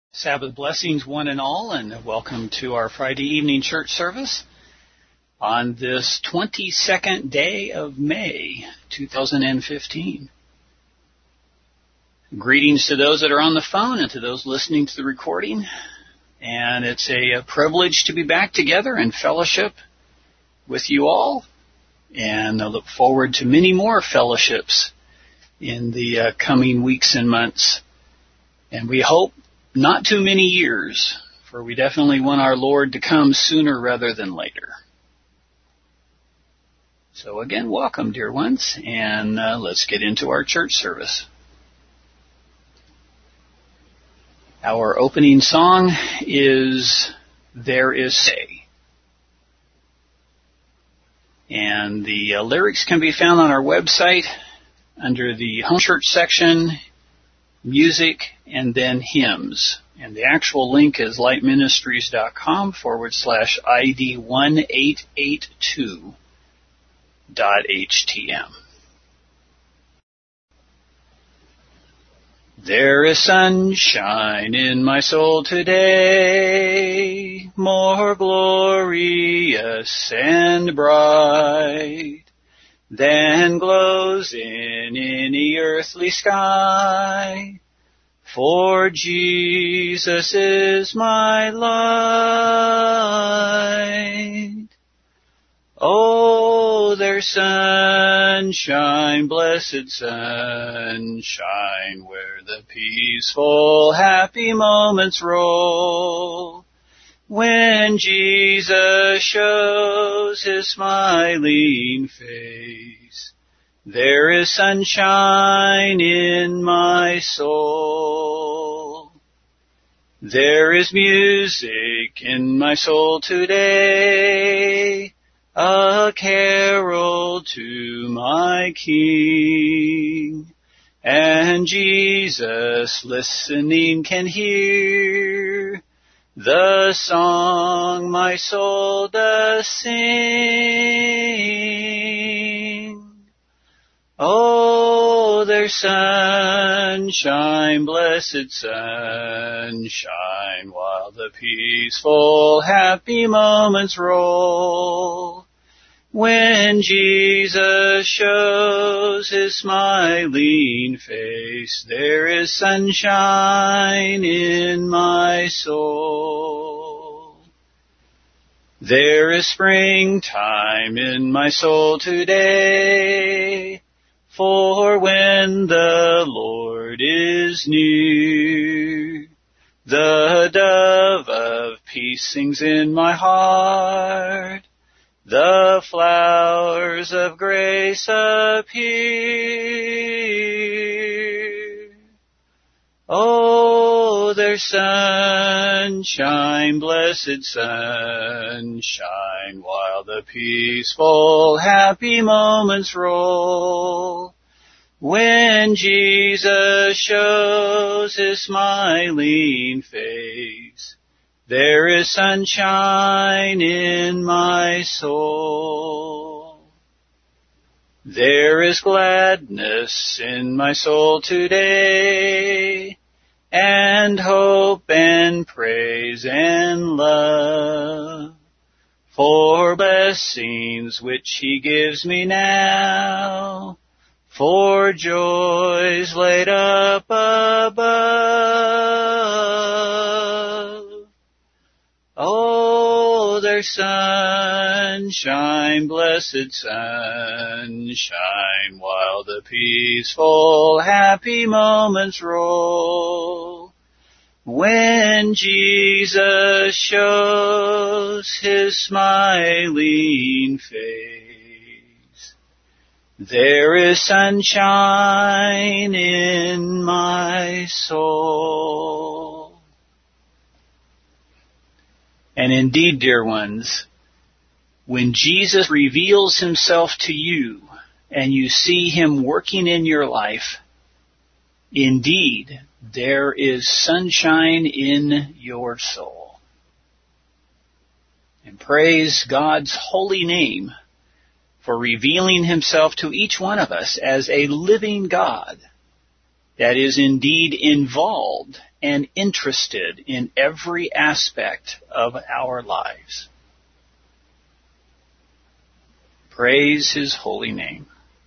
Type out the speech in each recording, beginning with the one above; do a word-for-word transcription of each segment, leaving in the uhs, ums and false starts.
Sabbath blessings, one and all, and welcome to our Friday evening church service on this twenty-second day of May, two thousand fifteen. Greetings to those that are on the phone and to those listening to the recording. And it's a, a privilege to be back together in fellowship with you all. And I look forward to many more fellowships in the uh, coming weeks and months. And we hope not too many years, for we definitely want our Lord to come sooner rather than later. So again, welcome, dear ones, and uh, let's get into our church service. Our opening song is There Is Say. And the uh, lyrics can be found on our website under the Home Church section, Music, and then Hymns. And the actual link is lightministries.com forward slash ID one eight eight two dot HTM. There is sunshine in my soul today, more glorious and bright than glows in any earthly sky. For Jesus is my light. Oh, there's sunshine, blessed sunshine, where the peaceful, happy moments roll, when Jesus shows His smiling face. There is sunshine in my soul. There is music in my soul today, a carol to my King. And Jesus, listening, can hear the song my soul does sing. Oh, there's sunshine, blessed sunshine, while the peaceful, happy moments roll, when Jesus shows His smiling face. There is sunshine in my soul. There is springtime in my soul today, for when the Lord is near, the dove of peace sings in my heart, the flowers of grace appear. Oh, there's sunshine, blessed sunshine, while the peaceful, happy moments roll, when Jesus shows His smiling face. There is sunshine in my soul. There is gladness in my soul today, and hope and praise and love, for blessings which He gives me now, for joys laid up above. Oh, there's sunshine, blessed sunshine, while the peaceful, happy moments roll, when Jesus shows His smiling face. There is sunshine in my soul. And indeed, dear ones, when Jesus reveals Himself to you and you see Him working in your life, indeed, there is sunshine in your soul. And praise God's holy name for revealing Himself to each one of us as a living God that is indeed involved and interested in every aspect of our lives. Praise His holy name.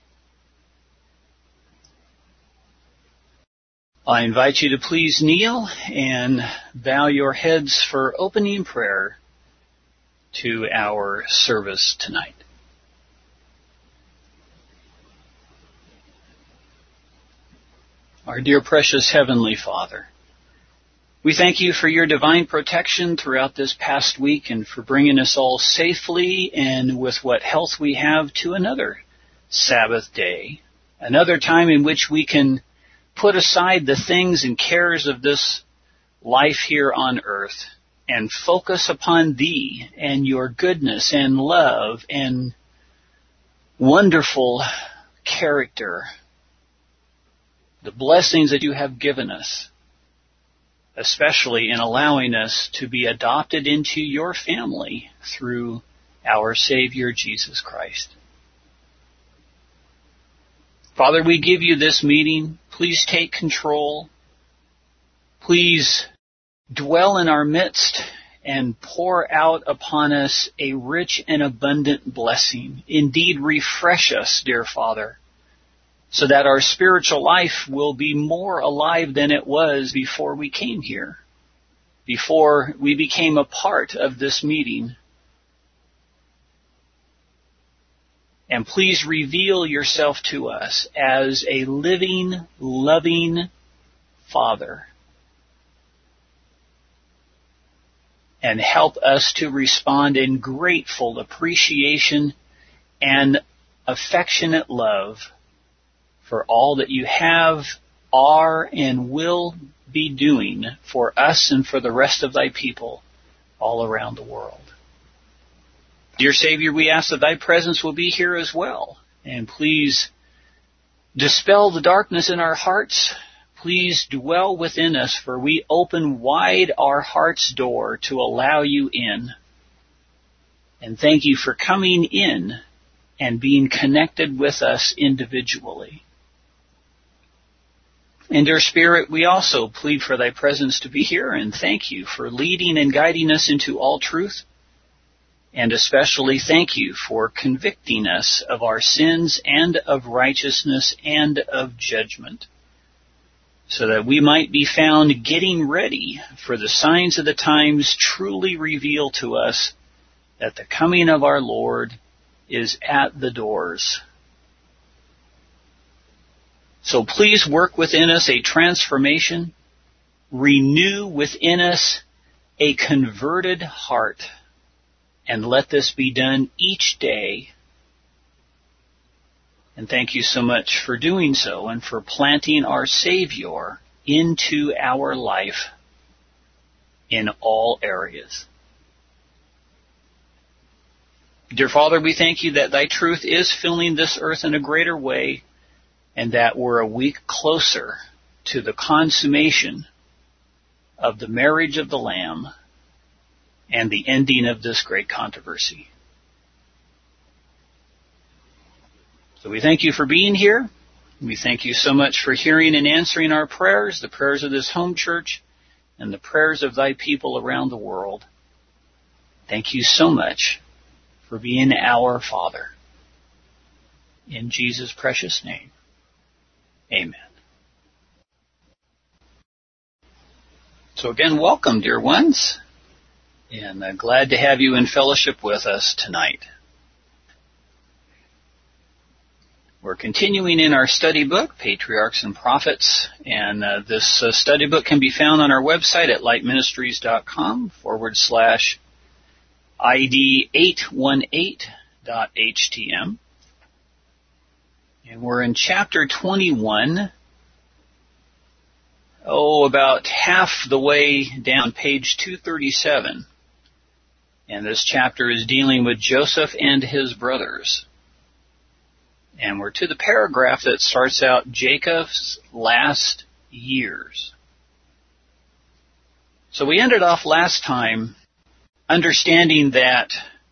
I invite you to please kneel and bow your heads for opening prayer to our service tonight. Our dear precious Heavenly Father, we thank you for your divine protection throughout this past week and for bringing us all safely and with what health we have to another Sabbath day, another time in which we can put aside the things and cares of this life here on earth and focus upon Thee and your goodness and love and wonderful character, the blessings that you have given us, especially in allowing us to be adopted into your family through our Savior Jesus Christ. Father, we give you this meeting. Please take control. Please dwell in our midst and pour out upon us a rich and abundant blessing. Indeed, refresh us, dear Father, so that our spiritual life will be more alive than it was before we came here, before we became a part of this meeting. And please reveal yourself to us as a living, loving Father. And help us to respond in grateful appreciation and affectionate love for all that you have, are, and will be doing for us and for the rest of thy people all around the world. Dear Savior, we ask that thy presence will be here as well. And please dispel the darkness in our hearts. Please dwell within us, for we open wide our heart's door to allow you in. And thank you for coming in and being connected with us individually. And dear Spirit, we also plead for thy presence to be here and thank you for leading and guiding us into all truth. And especially thank you for convicting us of our sins and of righteousness and of judgment, so that we might be found getting ready for the signs of the times truly reveal to us that the coming of our Lord is at the doors. So please work within us a transformation, renew within us a converted heart, and let this be done each day. And thank you so much for doing so and for planting our Savior into our life in all areas. Dear Father, we thank you that thy truth is filling this earth in a greater way and that we're a week closer to the consummation of the marriage of the Lamb and the ending of this great controversy. So we thank you for being here. We thank you so much for hearing and answering our prayers, the prayers of this home church, and the prayers of thy people around the world. Thank you so much for being our Father. In Jesus' precious name, amen. So again, welcome, dear ones. And uh, glad to have you in fellowship with us tonight. We're continuing in our study book, Patriarchs and Prophets, and uh, this uh, study book can be found on our website at lightministries.com forward slash ID eight one eight dot H T M. And we're in chapter twenty-one, oh, about half the way down, page two thirty-seven. And this chapter is dealing with Joseph and his brothers. And we're to the paragraph that starts out Jacob's last years. So we ended off last time understanding that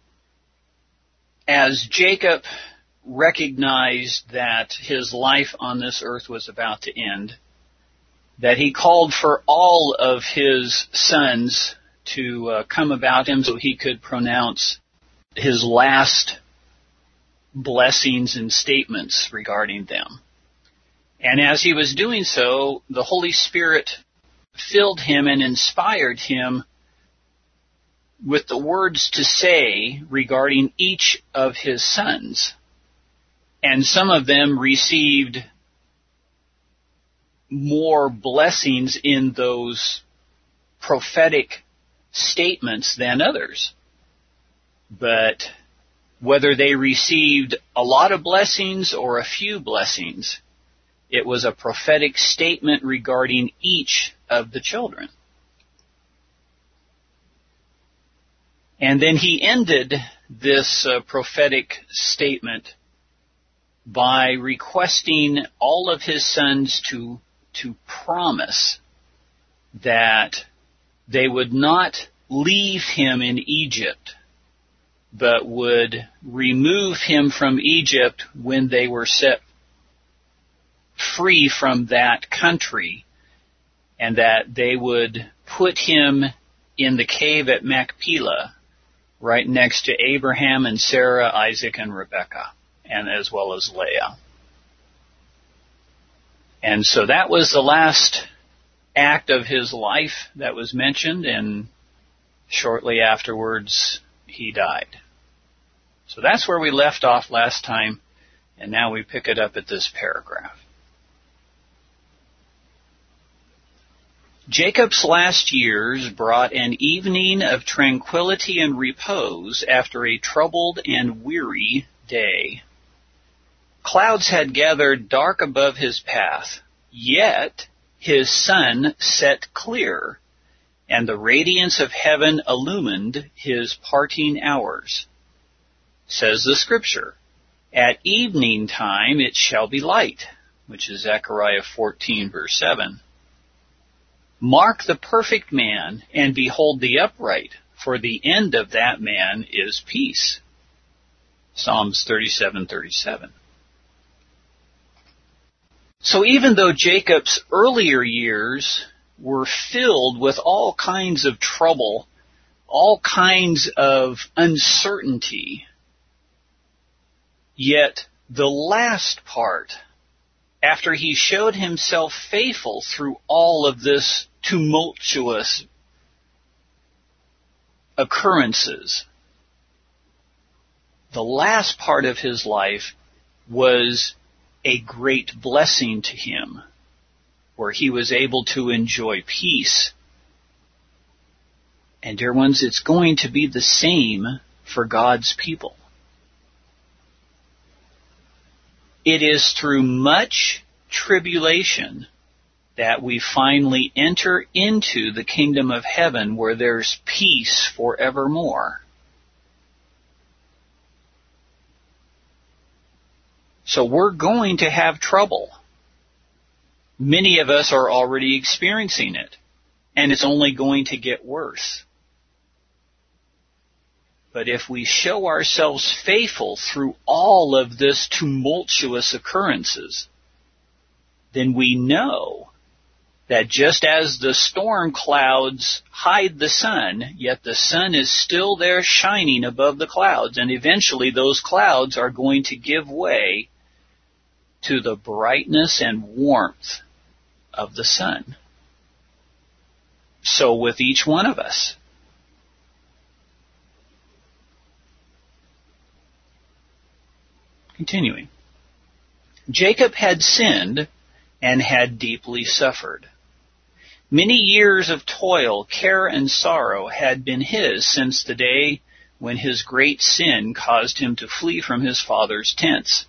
as Jacob recognized that his life on this earth was about to end, that he called for all of his sons to uh, come about him so he could pronounce his last blessings and statements regarding them. And as he was doing so, the Holy Spirit filled him and inspired him with the words to say regarding each of his sons. And some of them received more blessings in those prophetic statements than others. But whether they received a lot of blessings or a few blessings, it was a prophetic statement regarding each of the children. And then he ended this uh, prophetic statement by requesting all of his sons to, to promise that they would not leave him in Egypt, but would remove him from Egypt when they were set free from that country, and that they would put him in the cave at Machpelah, right next to Abraham and Sarah, Isaac and Rebekah, and as well as Leah. And so that was the last act of his life that was mentioned, and shortly afterwards he died. So that's where we left off last time, and now we pick it up at this paragraph. Jacob's last years brought an evening of tranquility and repose after a troubled and weary day. Clouds had gathered dark above his path, yet his sun set clear, and the radiance of heaven illumined his parting hours. Says the Scripture, "At evening time it shall be light," which is Zechariah fourteen, verse seven. "Mark the perfect man, and behold the upright, for the end of that man is peace." Psalms thirty-seven, thirty-seven. So even though Jacob's earlier years were filled with all kinds of trouble, all kinds of uncertainty, yet the last part, after he showed himself faithful through all of this tumultuous occurrences, the last part of his life was a great blessing to him, where he was able to enjoy peace. And dear ones, it's going to be the same for God's people. It is through much tribulation that we finally enter into the kingdom of heaven, where there's peace forevermore. So we're going to have trouble. Many of us are already experiencing it, and it's only going to get worse. But if we show ourselves faithful through all of this tumultuous occurrences, then we know that just as the storm clouds hide the sun, yet the sun is still there shining above the clouds, and eventually those clouds are going to give way to the brightness and warmth of the sun. So with each one of us. Continuing. Jacob had sinned and had deeply suffered. Many years of toil, care, and sorrow had been his since the day when his great sin caused him to flee from his father's tents.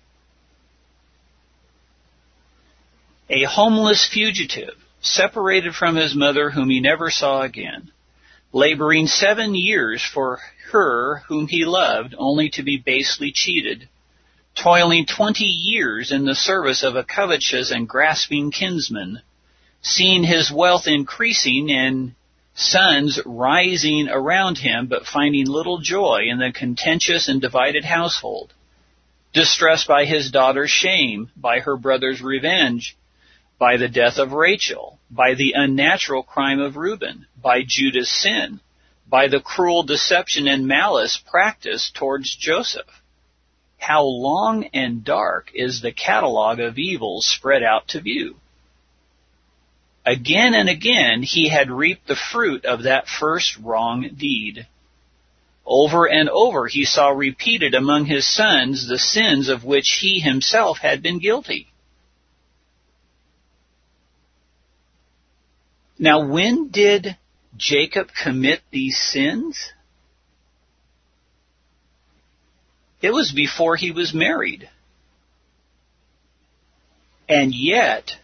A homeless fugitive, separated from his mother whom he never saw again, laboring seven years for her whom he loved, only to be basely cheated, toiling twenty years in the service of a covetous and grasping kinsman, seeing his wealth increasing and sons rising around him, but finding little joy in the contentious and divided household, distressed by his daughter's shame, by her brother's revenge, by the death of Rachel, by the unnatural crime of Reuben, by Judah's sin, by the cruel deception and malice practiced towards Joseph. How long and dark is the catalog of evils spread out to view? Again and again he had reaped the fruit of that first wrong deed. Over and over he saw repeated among his sons the sins of which he himself had been guilty. Now, when did Jacob commit these sins? It was before he was married. And yet,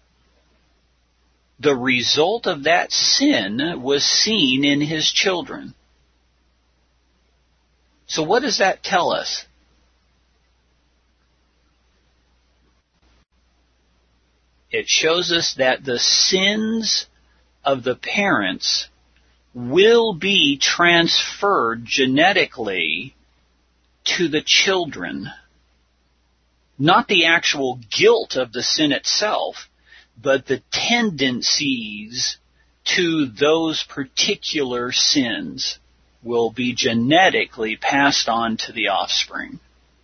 the result of that sin was seen in his children. So what does that tell us? It shows us that the sins of the parents will be transferred genetically to the children. Not the actual guilt of the sin itself, but the tendencies to those particular sins will be genetically passed on to the offspring.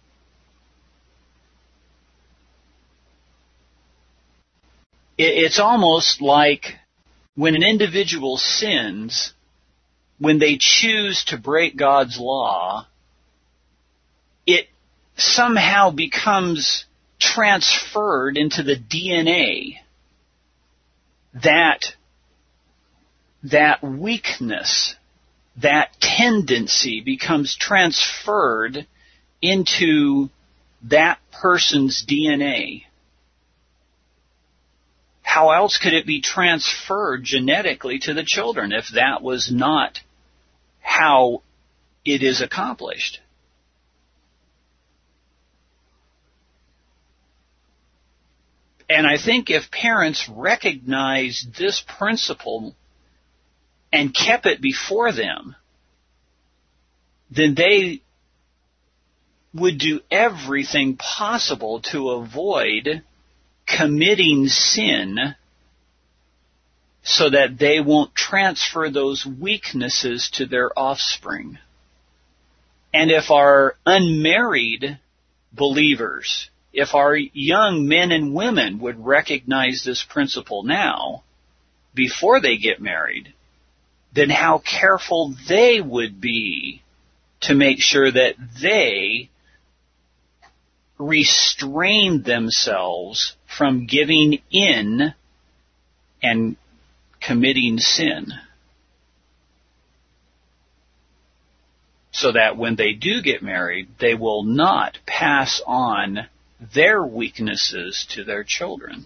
It's almost like when an individual sins, when they choose to break God's law, it somehow becomes transferred into the D N A. That, that weakness, that tendency becomes transferred into that person's D N A. How else could it be transferred genetically to the children if that was not how it is accomplished? And I think if parents recognized this principle and kept it before them, then they would do everything possible to avoid committing sin so that they won't transfer those weaknesses to their offspring. And if our unmarried believers, if our young men and women would recognize this principle now, before they get married, then how careful they would be to make sure that they restrain themselves from giving in and committing sin. So that when they do get married, they will not pass on their weaknesses to their children.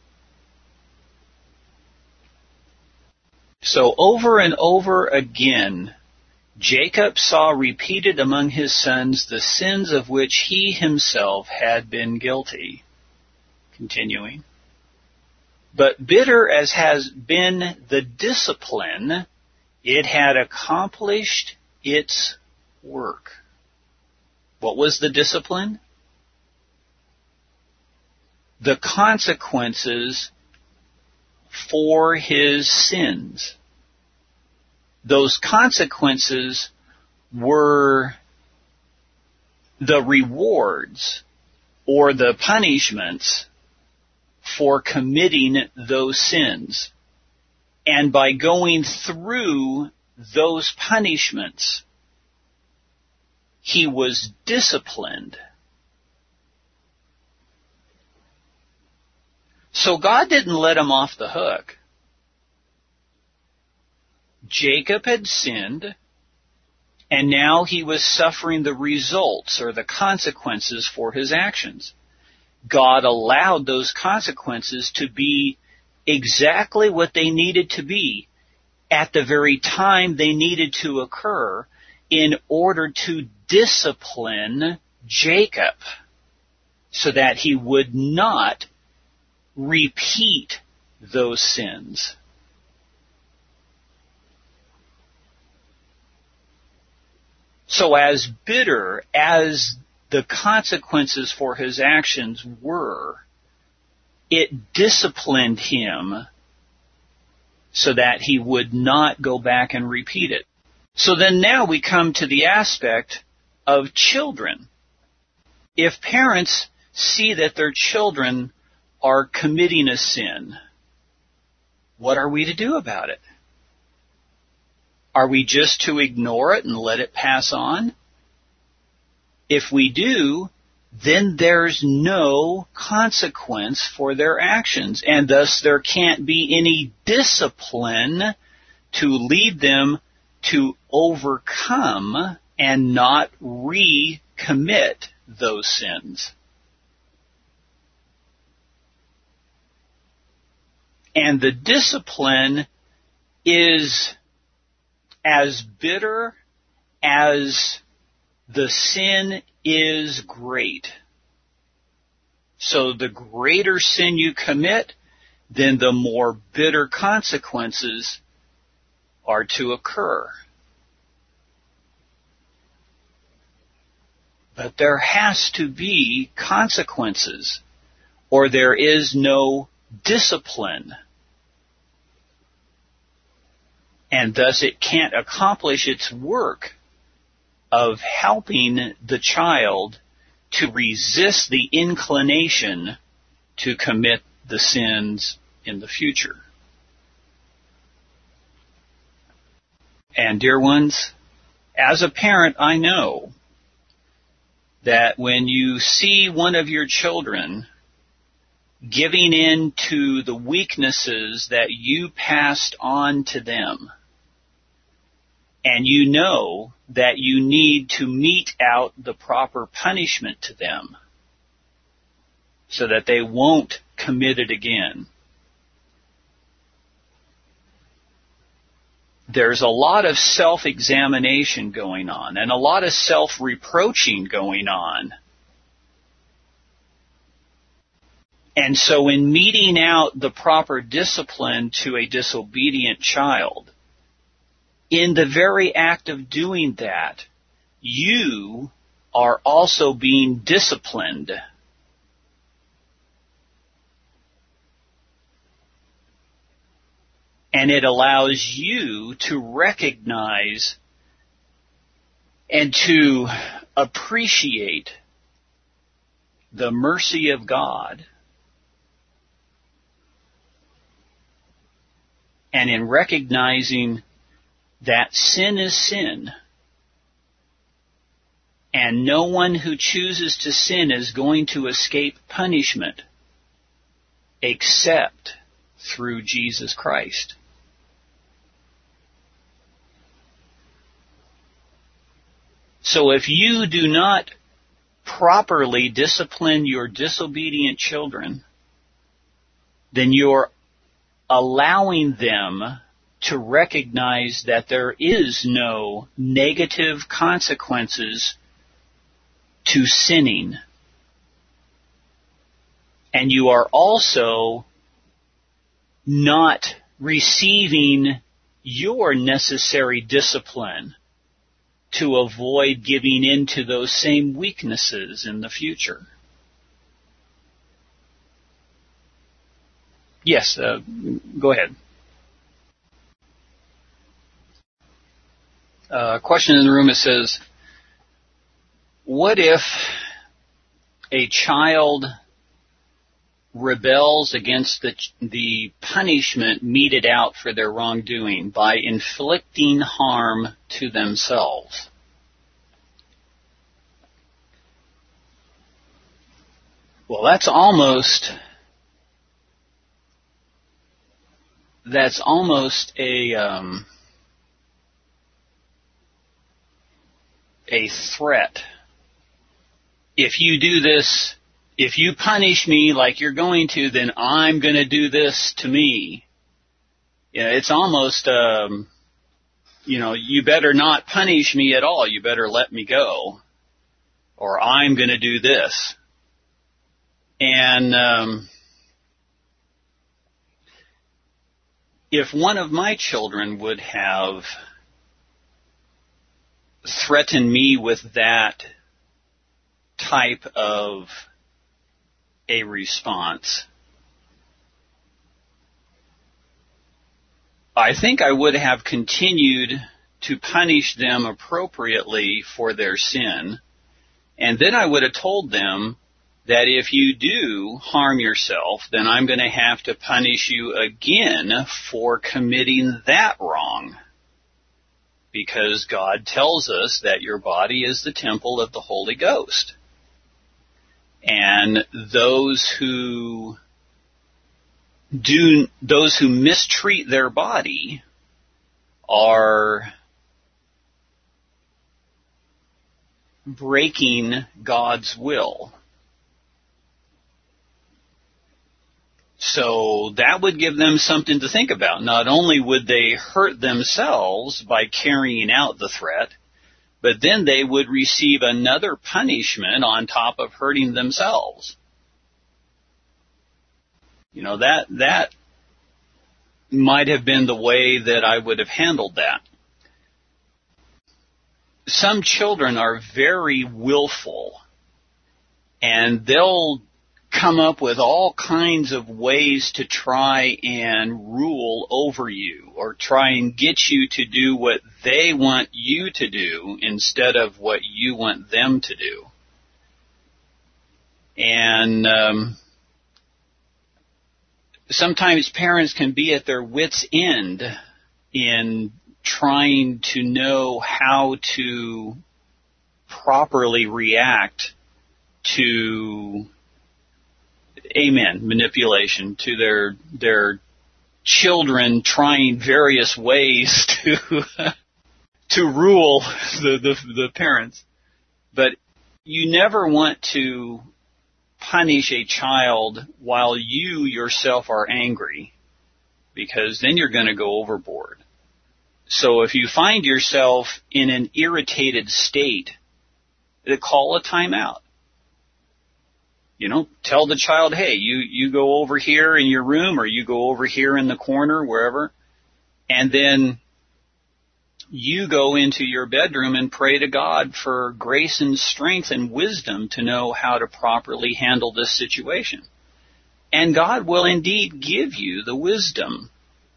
So over and over again, Jacob saw repeated among his sons the sins of which he himself had been guilty. Continuing. But bitter as has been the discipline, it had accomplished its work. What was the discipline? The consequences for his sins. Those consequences were the rewards or the punishments for committing those sins. And by going through those punishments, he was disciplined. So God didn't let him off the hook. Jacob had sinned, and now he was suffering the results or the consequences for his actions. God allowed those consequences to be exactly what they needed to be at the very time they needed to occur in order to discipline Jacob so that he would not repeat those sins. So as bitter as the consequences for his actions were, it disciplined him so that he would not go back and repeat it. So then now we come to the aspect of children. If parents see that their children are committing a sin, what are we to do about it? Are we just to ignore it and let it pass on? If we do, then there's no consequence for their actions, and thus there can't be any discipline to lead them to overcome and not recommit those sins. And the discipline is as bitter as the sin is great. So the greater sin you commit, then the more bitter consequences are to occur. But there has to be consequences, or there is no discipline. And thus it can't accomplish its work of helping the child to resist the inclination to commit the sins in the future. And dear ones, as a parent, I know that when you see one of your children giving in to the weaknesses that you passed on to them, and you know that you need to mete out the proper punishment to them so that they won't commit it again, there's a lot of self-examination going on and a lot of self-reproaching going on. And so in meting out the proper discipline to a disobedient child, in the very act of doing that, you are also being disciplined. And it allows you to recognize and to appreciate the mercy of God. And in recognizing that sin is sin, and no one who chooses to sin is going to escape punishment except through Jesus Christ. So if you do not properly discipline your disobedient children, then you're allowing them to recognize that there is no negative consequences to sinning. And you are also not receiving your necessary discipline to avoid giving in to those same weaknesses in the future. Yes, uh, go ahead. A uh, question in the room, it says, what if a child rebels against the, the punishment meted out for their wrongdoing by inflicting harm to themselves? Well, that's almost, that's almost a, um, a threat. If you do this, if you punish me like you're going to, then I'm going to do this to me. Yeah, it's almost, um, you know, you better not punish me at all. You better let me go, or I'm going to do this. And um, if one of my children would have threatened me with that type of a response, I think I would have continued to punish them appropriately for their sin, and then I would have told them that if you do harm yourself, then I'm going to have to punish you again for committing that wrong. Because God tells us that your body is the temple of the Holy Ghost. And those who do, those who mistreat their body are breaking God's will. So that would give them something to think about. Not only would they hurt themselves by carrying out the threat, but then they would receive another punishment on top of hurting themselves. You know, that that might have been the way that I would have handled that. Some children are very willful, and they'll come up with all kinds of ways to try and rule over you or try and get you to do what they want you to do instead of what you want them to do. And um, sometimes parents can be at their wits' end in trying to know how to properly react to Amen. Manipulation, to their their children trying various ways to to rule the, the the parents. But you never want to punish a child while you yourself are angry, because then you're going to go overboard. So if you find yourself in an irritated state, call a timeout. You know, tell the child, hey, you, you go over here in your room or you go over here in the corner, wherever, and then you go into your bedroom and pray to God for grace and strength and wisdom to know how to properly handle this situation. And God will indeed give you the wisdom.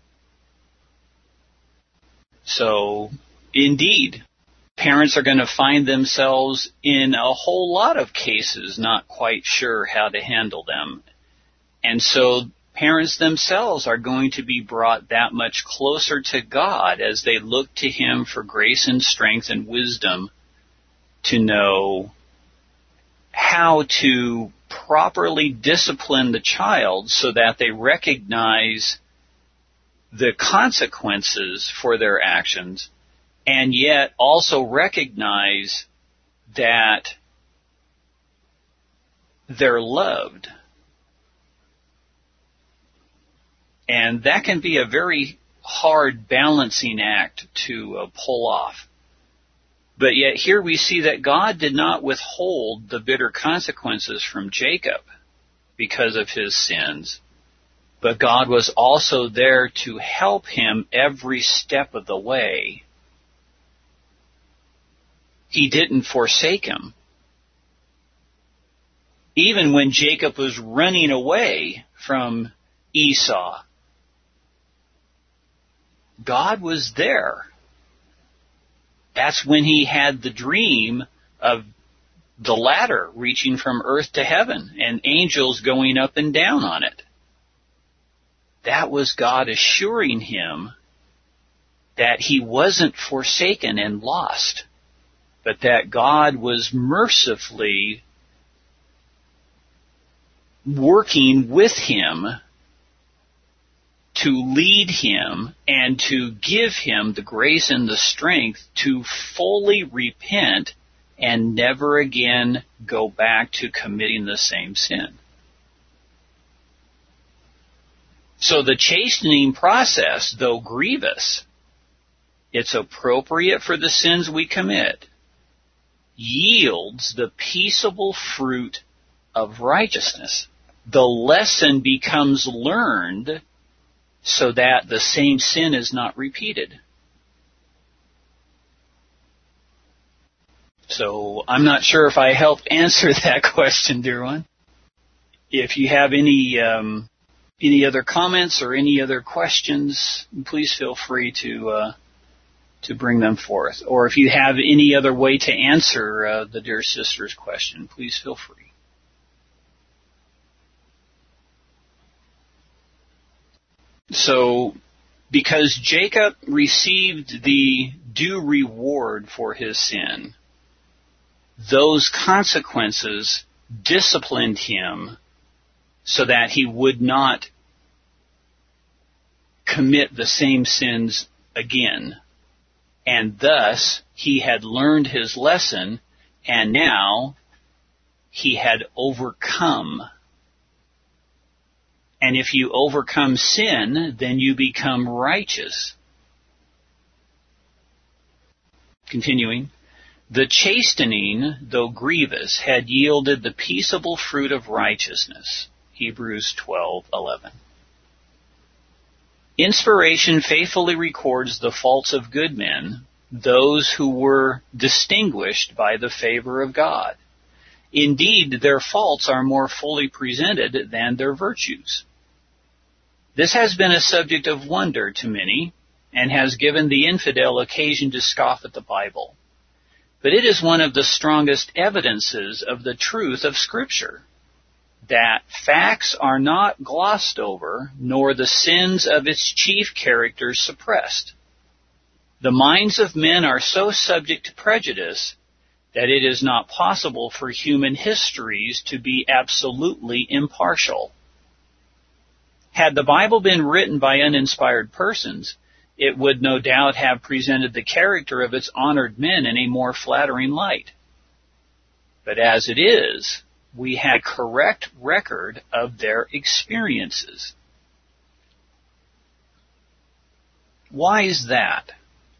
So, indeed, parents are going to find themselves in a whole lot of cases not quite sure how to handle them. And so parents themselves are going to be brought that much closer to God as they look to Him for grace and strength and wisdom to know how to properly discipline the child so that they recognize the consequences for their actions, and yet also recognize that they're loved. And that can be a very hard balancing act to uh, pull off. But yet here we see that God did not withhold the bitter consequences from Jacob because of his sins, but God was also there to help him every step of the way. He didn't forsake him. Even when Jacob was running away from Esau, God was there. That's when he had the dream of the ladder reaching from earth to heaven and angels going up and down on it. That was God assuring him that he wasn't forsaken and lost, but that God was mercifully working with him to lead him and to give him the grace and the strength to fully repent and never again go back to committing the same sin. So the chastening process, though grievous, it's appropriate for the sins we commit, yields the peaceable fruit of righteousness. The lesson becomes learned so that the same sin is not repeated. So I'm not sure if I helped answer that question, dear one. If you have any um, any other comments or any other questions, please feel free to uh, to bring them forth. Or if you have any other way to answer uh, the dear sister's question, please feel free. So, because Jacob received the due reward for his sin, those consequences disciplined him so that he would not commit the same sins again. And thus, he had learned his lesson, and now he had overcome. And if you overcome sin, then you become righteous. Continuing, the chastening, though grievous, had yielded the peaceable fruit of righteousness. Hebrews twelve eleven. Inspiration faithfully records the faults of good men, those who were distinguished by the favor of God. Indeed, their faults are more fully presented than their virtues. This has been a subject of wonder to many, and has given the infidel occasion to scoff at the Bible. But it is one of the strongest evidences of the truth of Scripture, that facts are not glossed over, nor the sins of its chief characters suppressed. The minds of men are so subject to prejudice that it is not possible for human histories to be absolutely impartial. Had the Bible been written by uninspired persons, it would no doubt have presented the character of its honored men in a more flattering light. But as it is, we have a correct record of their experiences. Why is that?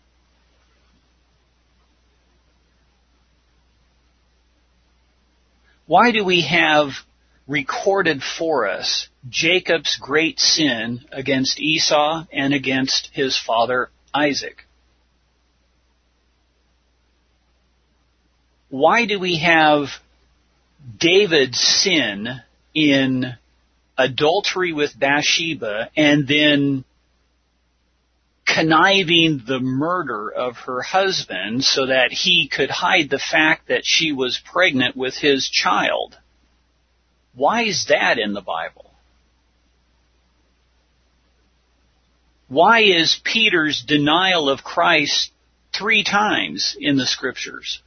Why do we have recorded for us Jacob's great sin against Esau and against his father Isaac? Why do we have David's sin in adultery with Bathsheba and then conniving the murder of her husband so that he could hide the fact that she was pregnant with his child? Why is that in the Bible? Why is Peter's denial of Christ three times in the Scriptures?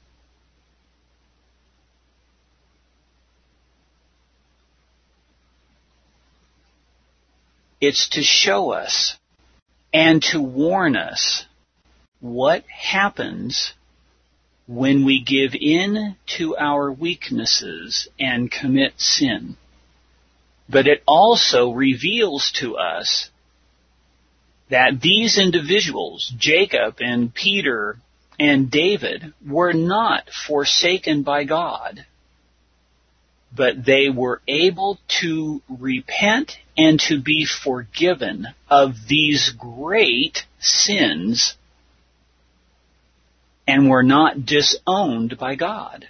It's to show us and to warn us what happens when we give in to our weaknesses and commit sin. But it also reveals to us that these individuals, Jacob and Peter and David, were not forsaken by God, but they were able to repent and to be forgiven of these great sins, and were not disowned by God.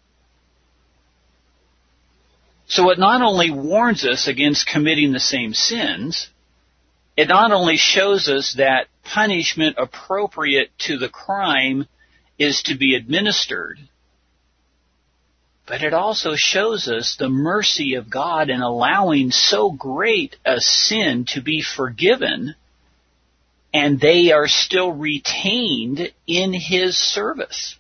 So it not only warns us against committing the same sins, it not only shows us that punishment appropriate to the crime is to be administered, but it also shows us the mercy of God in allowing so great a sin to be forgiven, and they are still retained in His service.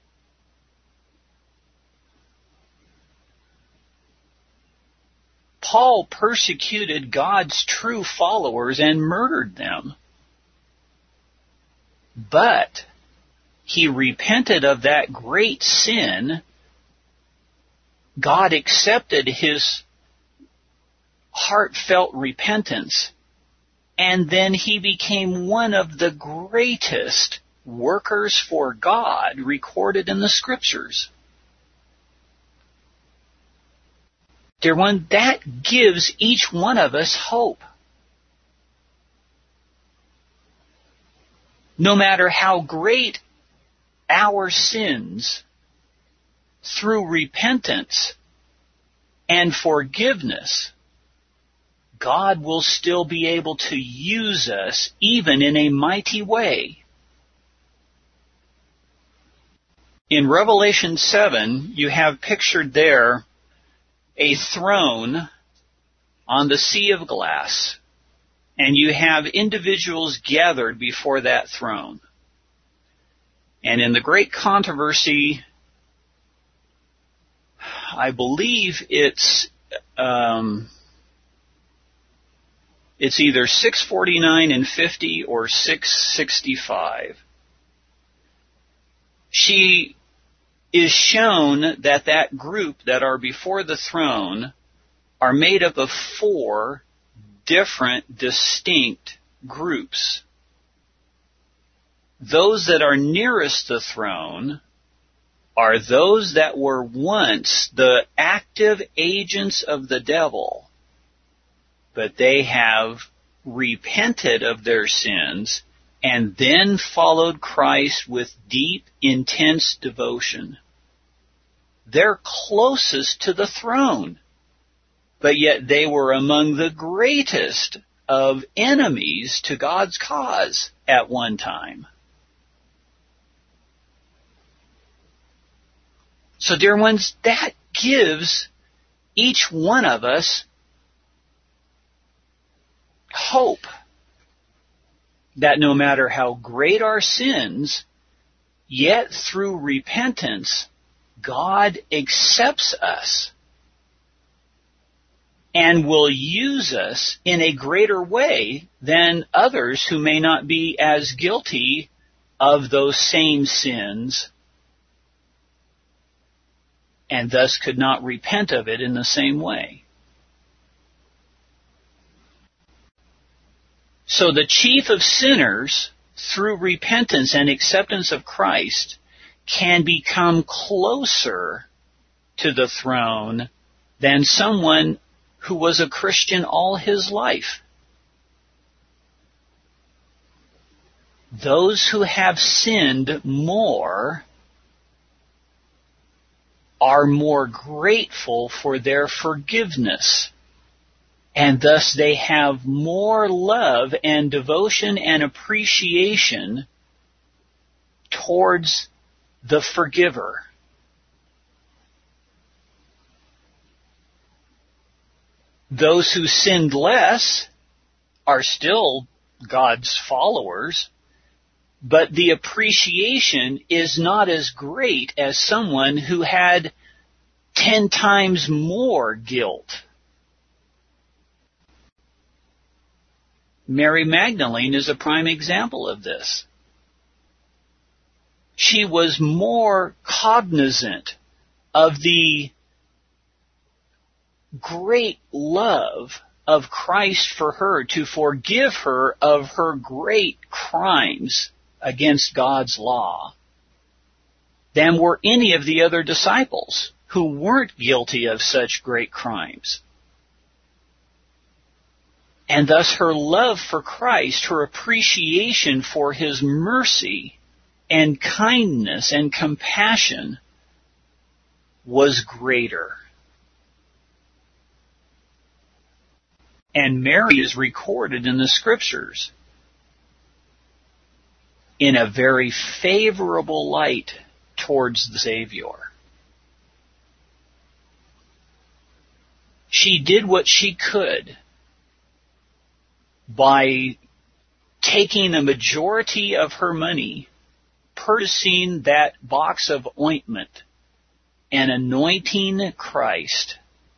Paul persecuted God's true followers and murdered them. But he repented of that great sin. God accepted his heartfelt repentance, and then he became one of the greatest workers for God recorded in the Scriptures. Dear one, that gives each one of us hope. No matter how great our sins, through repentance and forgiveness, God will still be able to use us even in a mighty way. In Revelation seven, you have pictured there a throne on the sea of glass, and you have individuals gathered before that throne. And in the great controversy, I believe it's um, it's either six forty-nine and fifty or six sixty-five. She is shown that that group that are before the throne are made up of four different, distinct groups. Those that are nearest the throne are those that were once the active agents of the devil, but they have repented of their sins and then followed Christ with deep, intense devotion. They're closest to the throne, but yet they were among the greatest of enemies to God's cause at one time. So, dear ones, that gives each one of us hope that no matter how great our sins, yet through repentance, God accepts us and will use us in a greater way than others who may not be as guilty of those same sins and thus could not repent of it in the same way. So the chief of sinners, through repentance and acceptance of Christ, can become closer to the throne than someone who was a Christian all his life. Those who have sinned more are more grateful for their forgiveness, and thus they have more love and devotion and appreciation towards the forgiver. Those who sinned less are still God's followers, but the appreciation is not as great as someone who had ten times more guilt. Mary Magdalene is a prime example of this. She was more cognizant of the great love of Christ for her to forgive her of her great crimes against God's law than were any of the other disciples who weren't guilty of such great crimes. And thus her love for Christ, her appreciation for His mercy and kindness and compassion was greater. And Mary is recorded in the Scriptures in a very favorable light towards the Savior. She did what she could by taking a majority of her money, purchasing that box of ointment, and anointing Christ,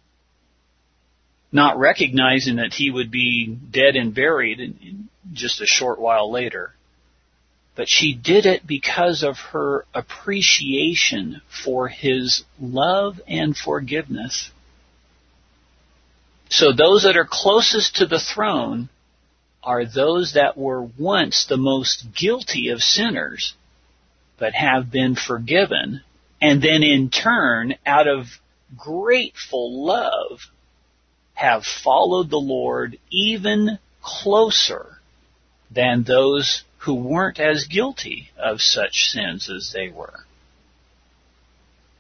not recognizing that He would be dead and buried in just a short while later. But she did it because of her appreciation for His love and forgiveness. So those that are closest to the throne are those that were once the most guilty of sinners, but have been forgiven, and then in turn, out of grateful love, have followed the Lord even closer than those who weren't as guilty of such sins as they were.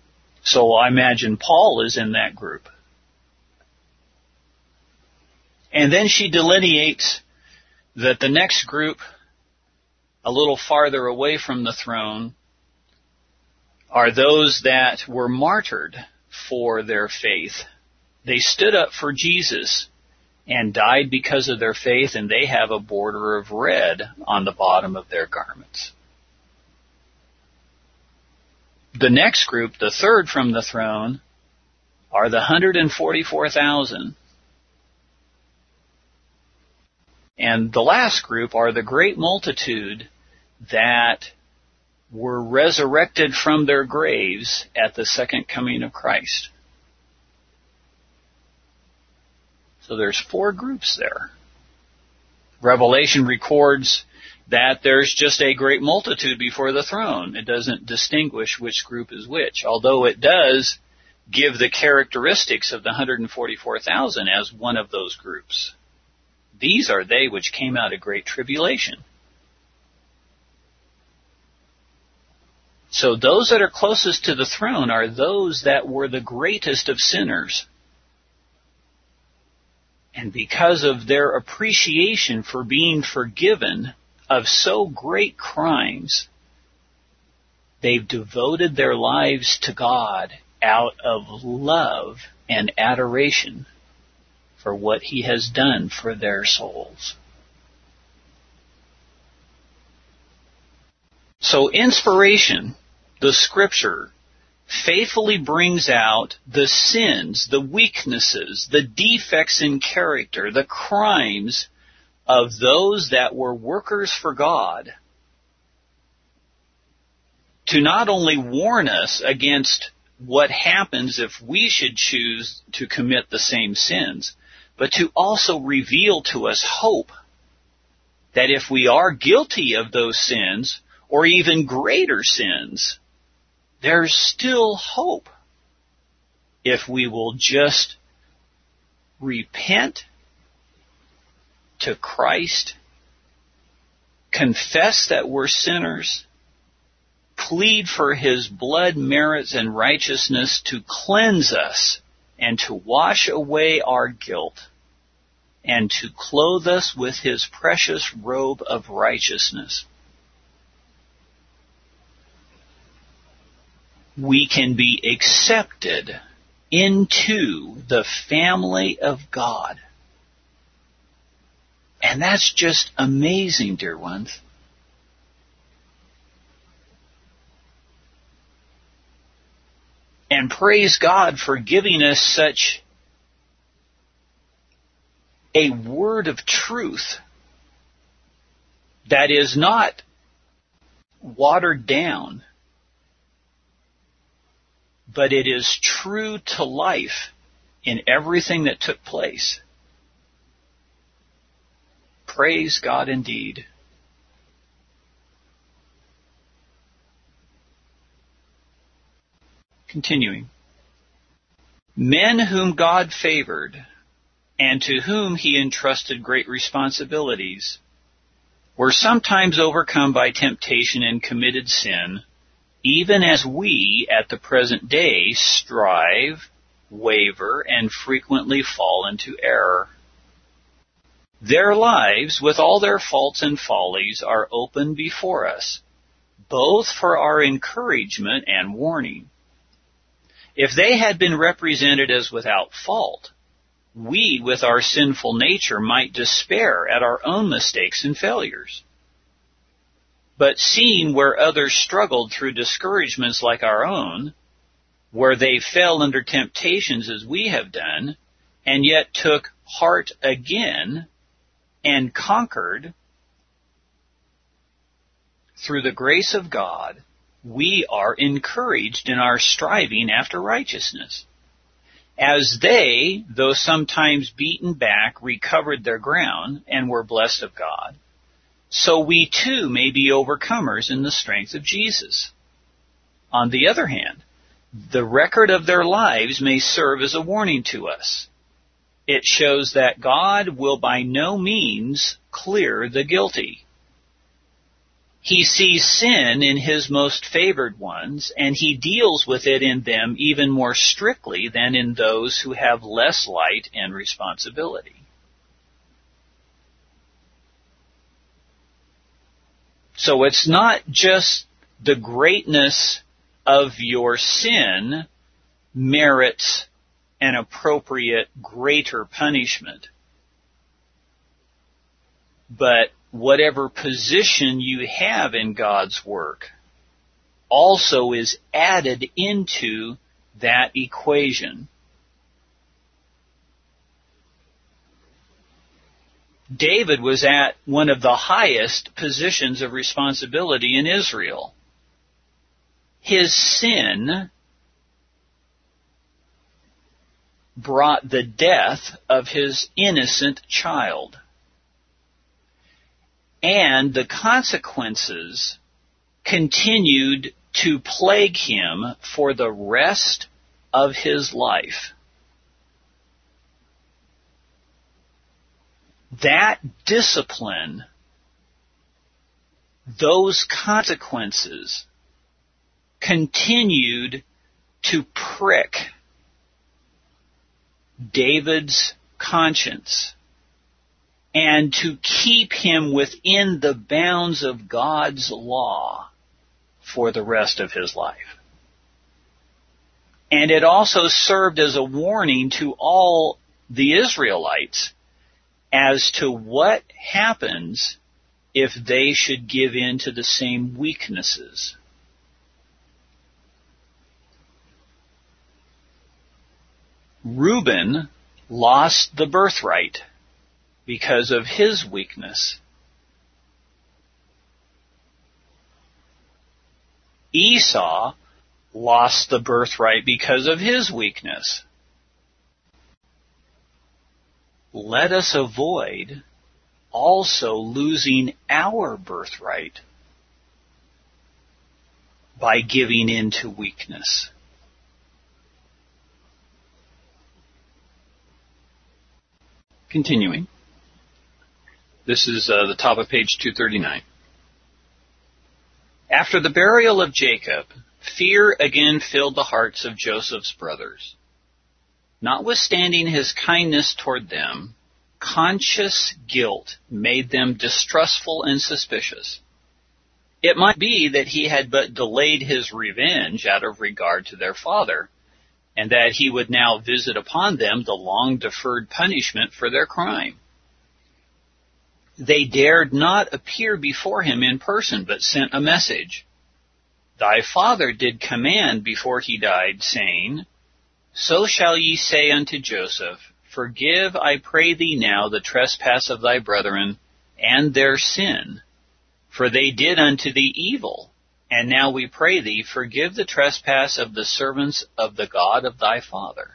So I imagine Paul is in that group. And then she delineates that the next group, a little farther away from the throne, are those that were martyred for their faith. They stood up for Jesus and died because of their faith, and they have a border of red on the bottom of their garments. The next group, the third from the throne, are the one hundred forty-four thousand. And the last group are the great multitude that were resurrected from their graves at the second coming of Christ. So there's four groups there. Revelation records that there's just a great multitude before the throne. It doesn't distinguish which group is which, although it does give the characteristics of the one hundred forty-four thousand as one of those groups. These are they which came out of great tribulation. So those that are closest to the throne are those that were the greatest of sinners. And because of their appreciation for being forgiven of so great crimes, they've devoted their lives to God out of love and adoration for what He has done for their souls. So inspiration, the Scripture, faithfully brings out the sins, the weaknesses, the defects in character, the crimes of those that were workers for God, to not only warn us against what happens if we should choose to commit the same sins, but to also reveal to us hope that if we are guilty of those sins, or even greater sins, there's still hope if we will just repent to Christ, confess that we're sinners, plead for His blood, merits, and righteousness to cleanse us and to wash away our guilt and to clothe us with His precious robe of righteousness. We can be accepted into the family of God. And that's just amazing, dear ones. And praise God for giving us such a word of truth that is not watered down, but it is true to life in everything that took place. Praise God indeed. Continuing. Men whom God favored and to whom He entrusted great responsibilities were sometimes overcome by temptation and committed sin, even as we at the present day strive, waver, and frequently fall into error. Their lives, with all their faults and follies, are open before us, both for our encouragement and warning. If they had been represented as without fault, we, with our sinful nature, might despair at our own mistakes and failures. But seeing where others struggled through discouragements like our own, where they fell under temptations as we have done, and yet took heart again and conquered, through the grace of God, we are encouraged in our striving after righteousness. As they, though sometimes beaten back, recovered their ground and were blessed of God, so we too may be overcomers in the strength of Jesus. On the other hand, the record of their lives may serve as a warning to us. It shows that God will by no means clear the guilty. He sees sin in His most favored ones, and He deals with it in them even more strictly than in those who have less light and responsibility. So it's not just the greatness of your sin merits an appropriate greater punishment, but whatever position you have in God's work also is added into that equation. David was at one of the highest positions of responsibility in Israel. His sin brought the death of his innocent child. And the consequences continued to plague him for the rest of his life. That discipline, those consequences, continued to prick David's conscience and to keep him within the bounds of God's law for the rest of his life. And it also served as a warning to all the Israelites as to what happens if they should give in to the same weaknesses. Reuben lost the birthright because of his weakness. Esau lost the birthright because of his weakness. Let us avoid also losing our birthright by giving in to weakness. Continuing. This is uh, the top of page two thirty-nine. After the burial of Jacob, fear again filled the hearts of Joseph's brothers. Notwithstanding his kindness toward them, conscious guilt made them distrustful and suspicious. It might be that he had but delayed his revenge out of regard to their father, and that he would now visit upon them the long-deferred punishment for their crime. They dared not appear before him in person, but sent a message. Thy father did command before he died, saying, So shall ye say unto Joseph, Forgive, I pray thee now, the trespass of thy brethren, and their sin. For they did unto thee evil. And now we pray thee, forgive the trespass of the servants of the God of thy father.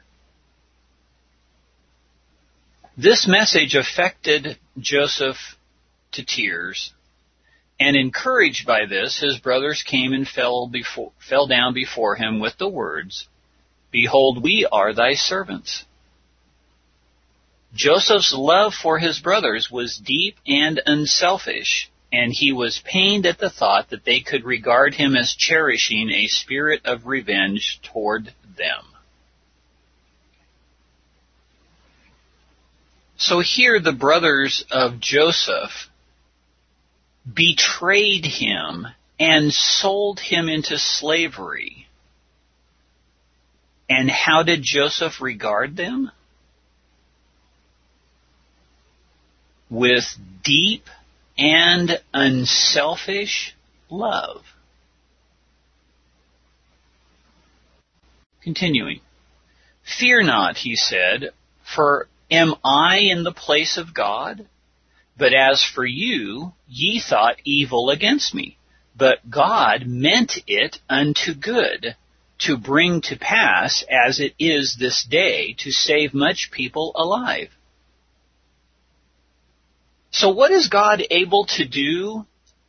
This message affected Joseph to tears, and encouraged by this, his brothers came and fell, before, fell down before him with the words, Behold, we are thy servants. Joseph's love for his brothers was deep and unselfish, and he was pained at the thought that they could regard him as cherishing a spirit of revenge toward them. So here the brothers of Joseph betrayed him and sold him into slavery. And how did Joseph regard them? With deep and unselfish love. Continuing. Fear not, he said, for am I in the place of God? But as for you, ye thought evil against me. But God meant it unto good, to bring to pass, as it is this day, to save much people alive. So what is God able to do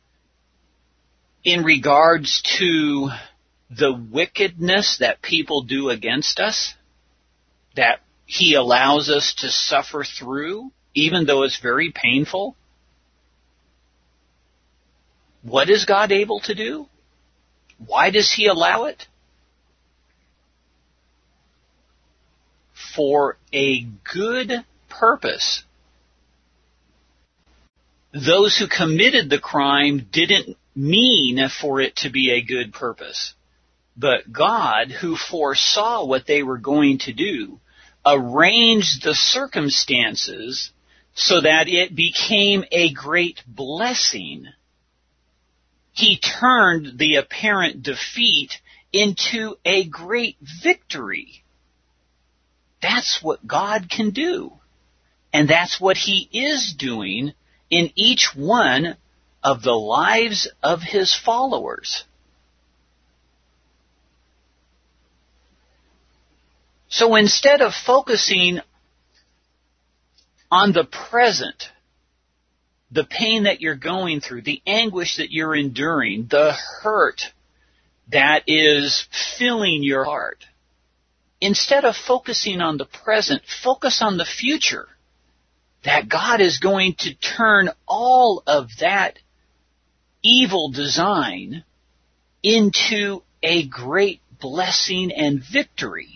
in regards to the wickedness that people do against us, that he allows us to suffer through, even though it's very painful? What is God able to do? Why does he allow it? For a good purpose. Those who committed the crime didn't mean for it to be a good purpose. But God, who foresaw what they were going to do, arranged the circumstances so that it became a great blessing. He turned the apparent defeat into a great victory. That's what God can do. And that's what He is doing in each one of the lives of His followers. So instead of focusing on the present, the pain that you're going through, the anguish that you're enduring, the hurt that is filling your heart, instead of focusing on the present, focus on the future, that God is going to turn all of that evil design into a great blessing and victory.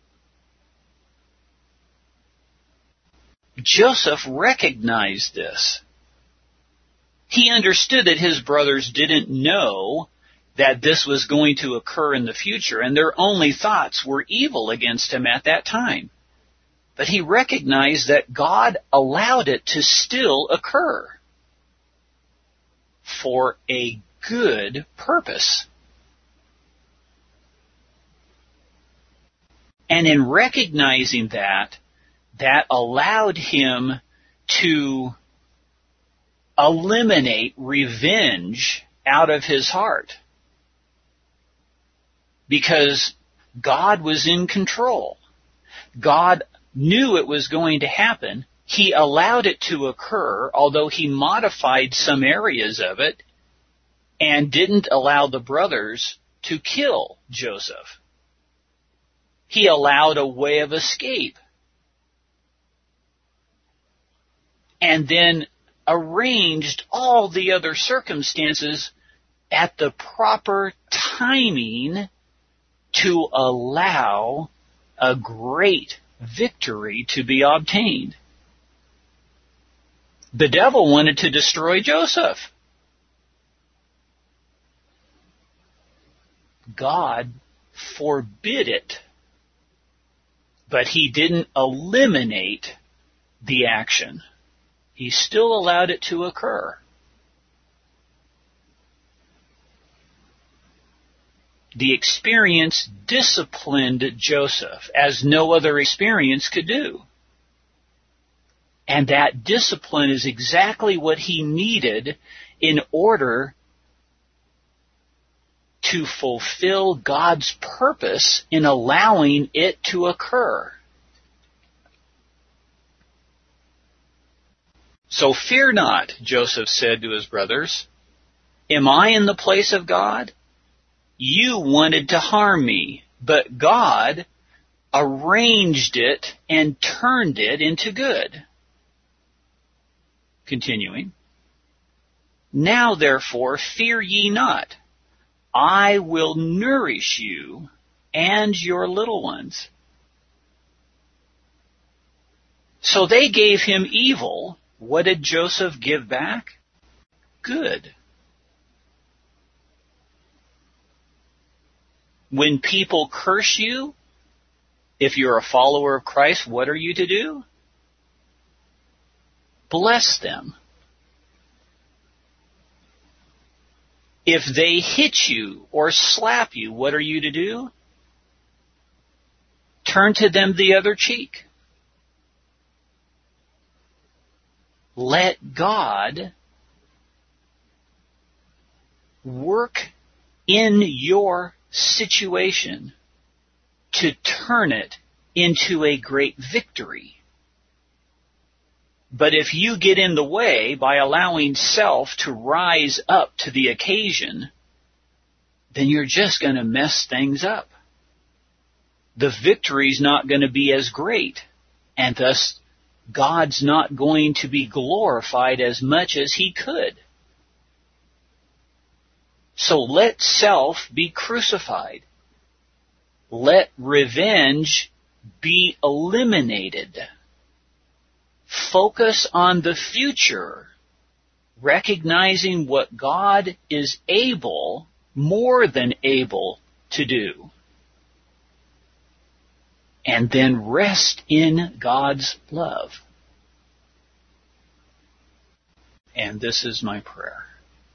Joseph recognized this. He understood that his brothers didn't know that this was going to occur in the future, and their only thoughts were evil against him at that time. But he recognized that God allowed it to still occur for a good purpose. And in recognizing that, that allowed him to eliminate revenge out of his heart. Because God was in control. God knew it was going to happen. He allowed it to occur, although He modified some areas of it and didn't allow the brothers to kill Joseph. He allowed a way of escape. And then arranged all the other circumstances at the proper timing to allow a great victory to be obtained. The devil wanted to destroy Joseph. God forbid it, but He didn't eliminate the action. He still allowed it to occur. The experience disciplined Joseph as no other experience could do. And that discipline is exactly what he needed in order to fulfill God's purpose in allowing it to occur. So fear not, Joseph said to his brothers. Am I in the place of God? You wanted to harm me, but God arranged it and turned it into good. Continuing. Now therefore fear ye not. I will nourish you and your little ones. So they gave him evil. What did Joseph give back? Good. When people curse you, if you're a follower of Christ, what are you to do? Bless them. If they hit you or slap you, what are you to do? Turn to them the other cheek. Let God work in your situation to turn it into a great victory. But if you get in the way by allowing self to rise up to the occasion, then you're just going to mess things up. The victory's not going to be as great, and thus God's not going to be glorified as much as He could. So let self be crucified. Let revenge be eliminated. Focus on the future recognizing what God is able, more than able, to do. And then rest in God's love. And this is my prayer.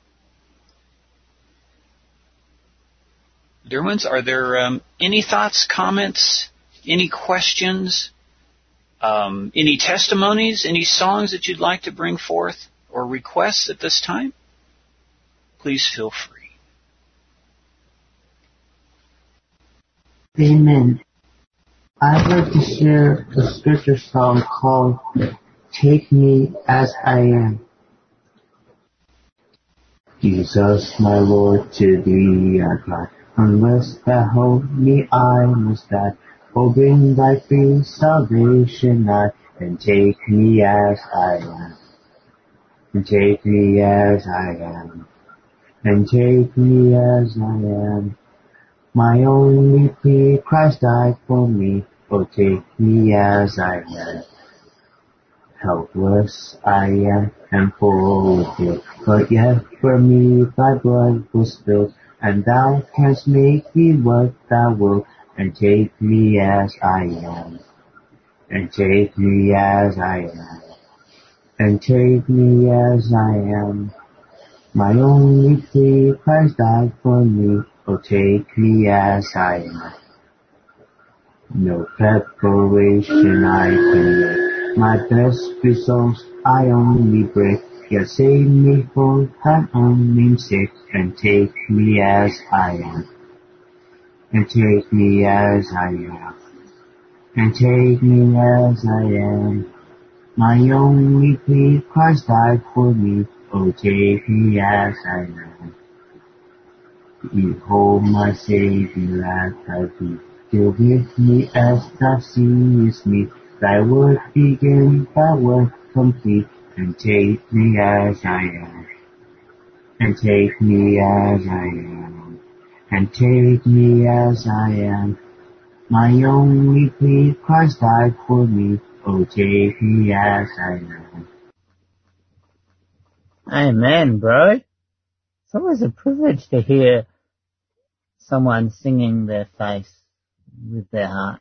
Dear ones, are there um, any thoughts, comments, any questions, um, any testimonies, any songs that you'd like to bring forth or requests at this time? Please feel free. Amen. I'd like to share a scripture song called Take Me As I Am. Jesus, my Lord, to thee I cry. Unless thou hold me, I must die. Oh, bring thy free salvation nigh, and take me as I am. And take me as I am. And take me as I am. My only plea, Christ died for me. Oh, take me as I am. Helpless I am, and full of guilt, but yet for me thy blood was spilled, and thou canst make me what thou wilt, and take me as I am, and take me as I am, and take me as I am. My only plea, Christ died for me, oh, take me as I am. No preparation I can make, my best results I only break, yet save me for thine own name's sake, and take me as I am, and take me as I am, and take me as I am. My only plea, Christ died for me, oh, take me as I am. Behold my Savior at thy feet, deal with me as thou seest me, thy work begin, thy work complete, and take me as I am, and take me as I am, and take me as I am. My only plea, Christ died for me, oh, take me as I am. Amen, bro. It's always a privilege to hear someone singing their faith with their heart.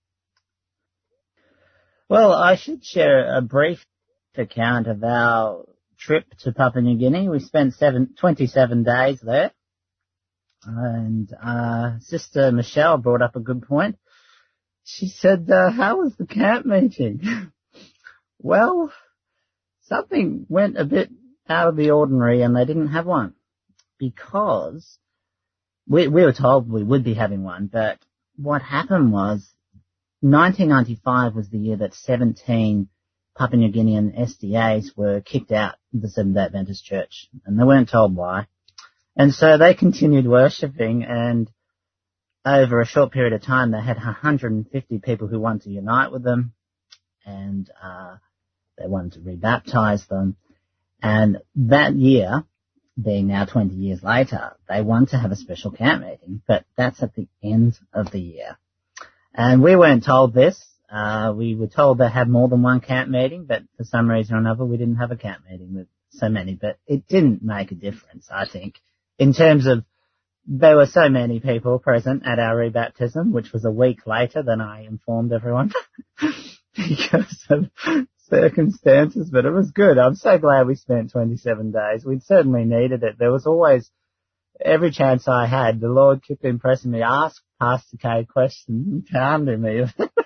Well, I should share a brief account of our trip to Papua New Guinea. We spent seven, twenty-seven days there. And uh, Sister Michelle brought up a good point. She said, uh, how was the camp meeting? Well, something went a bit out of the ordinary and they didn't have one. Because we, we were told we would be having one, but what happened was nineteen ninety-five was the year that seventeen Papua New Guinean S D As were kicked out of the Seventh-day Adventist Church, and they weren't told why. And so they continued worshipping, and over a short period of time, they had one hundred fifty people who wanted to unite with them, and uh they wanted to rebaptize them. And that year, being now twenty years later, they want to have a special camp meeting, but that's at the end of the year. And we weren't told this. Uh, we were told they had more than one camp meeting, but for some reason or another, we didn't have a camp meeting with so many. But it didn't make a difference, I think, in terms of there were so many people present at our rebaptism, which was a week later than I informed everyone because of circumstances, but it was good. I'm so glad we spent twenty-seven days. We certainly needed it. There was always, every chance I had, the Lord kept impressing me, ask Pastor K questions and pounding me.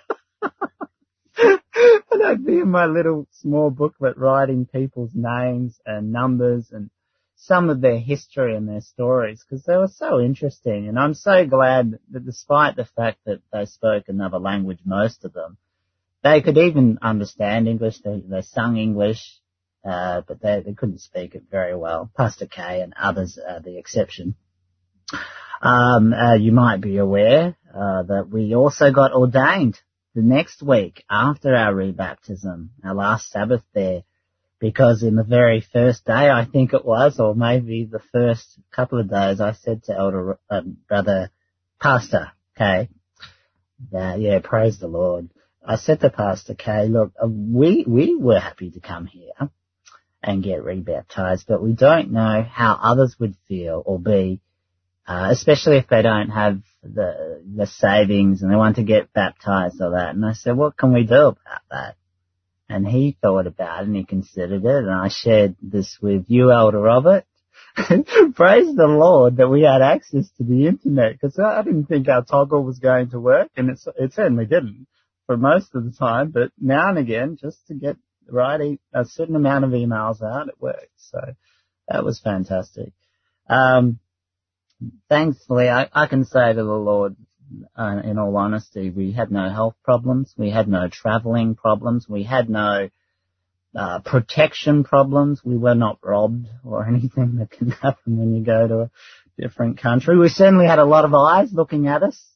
And I'd be in my little small booklet writing people's names and numbers and some of their history and their stories because they were so interesting. And I'm so glad that despite the fact that they spoke another language, most of them, they could even understand English. They, they sung English, uh, but they, they couldn't speak it very well. Pastor K and others are the exception. Um, uh, you might be aware uh, that we also got ordained the next week after our rebaptism, our last Sabbath there, because in the very first day, I think it was, or maybe the first couple of days, I said to Elder uh, Brother Pastor K, that, yeah, praise the Lord. I said to Pastor K, look, uh, we we were happy to come here, and get rebaptized, but we don't know how others would feel or be, uh, especially if they don't have the the savings and they want to get baptized or that. And I said, what can we do about that? And he thought about it and he considered it, and I shared this with you, Elder Robert. Praise the Lord that we had access to the internet, because I didn't think our toggle was going to work, and it's, it certainly didn't for most of the time, but now and again, just to get right a certain amount of emails out, it worked. So that was fantastic. Um, thankfully, I, I can say to the Lord, uh, in all honesty, we had no health problems, we had no traveling problems, we had no Uh, protection problems. We were not robbed or anything that can happen when you go to a different country. We certainly had a lot of eyes looking at us.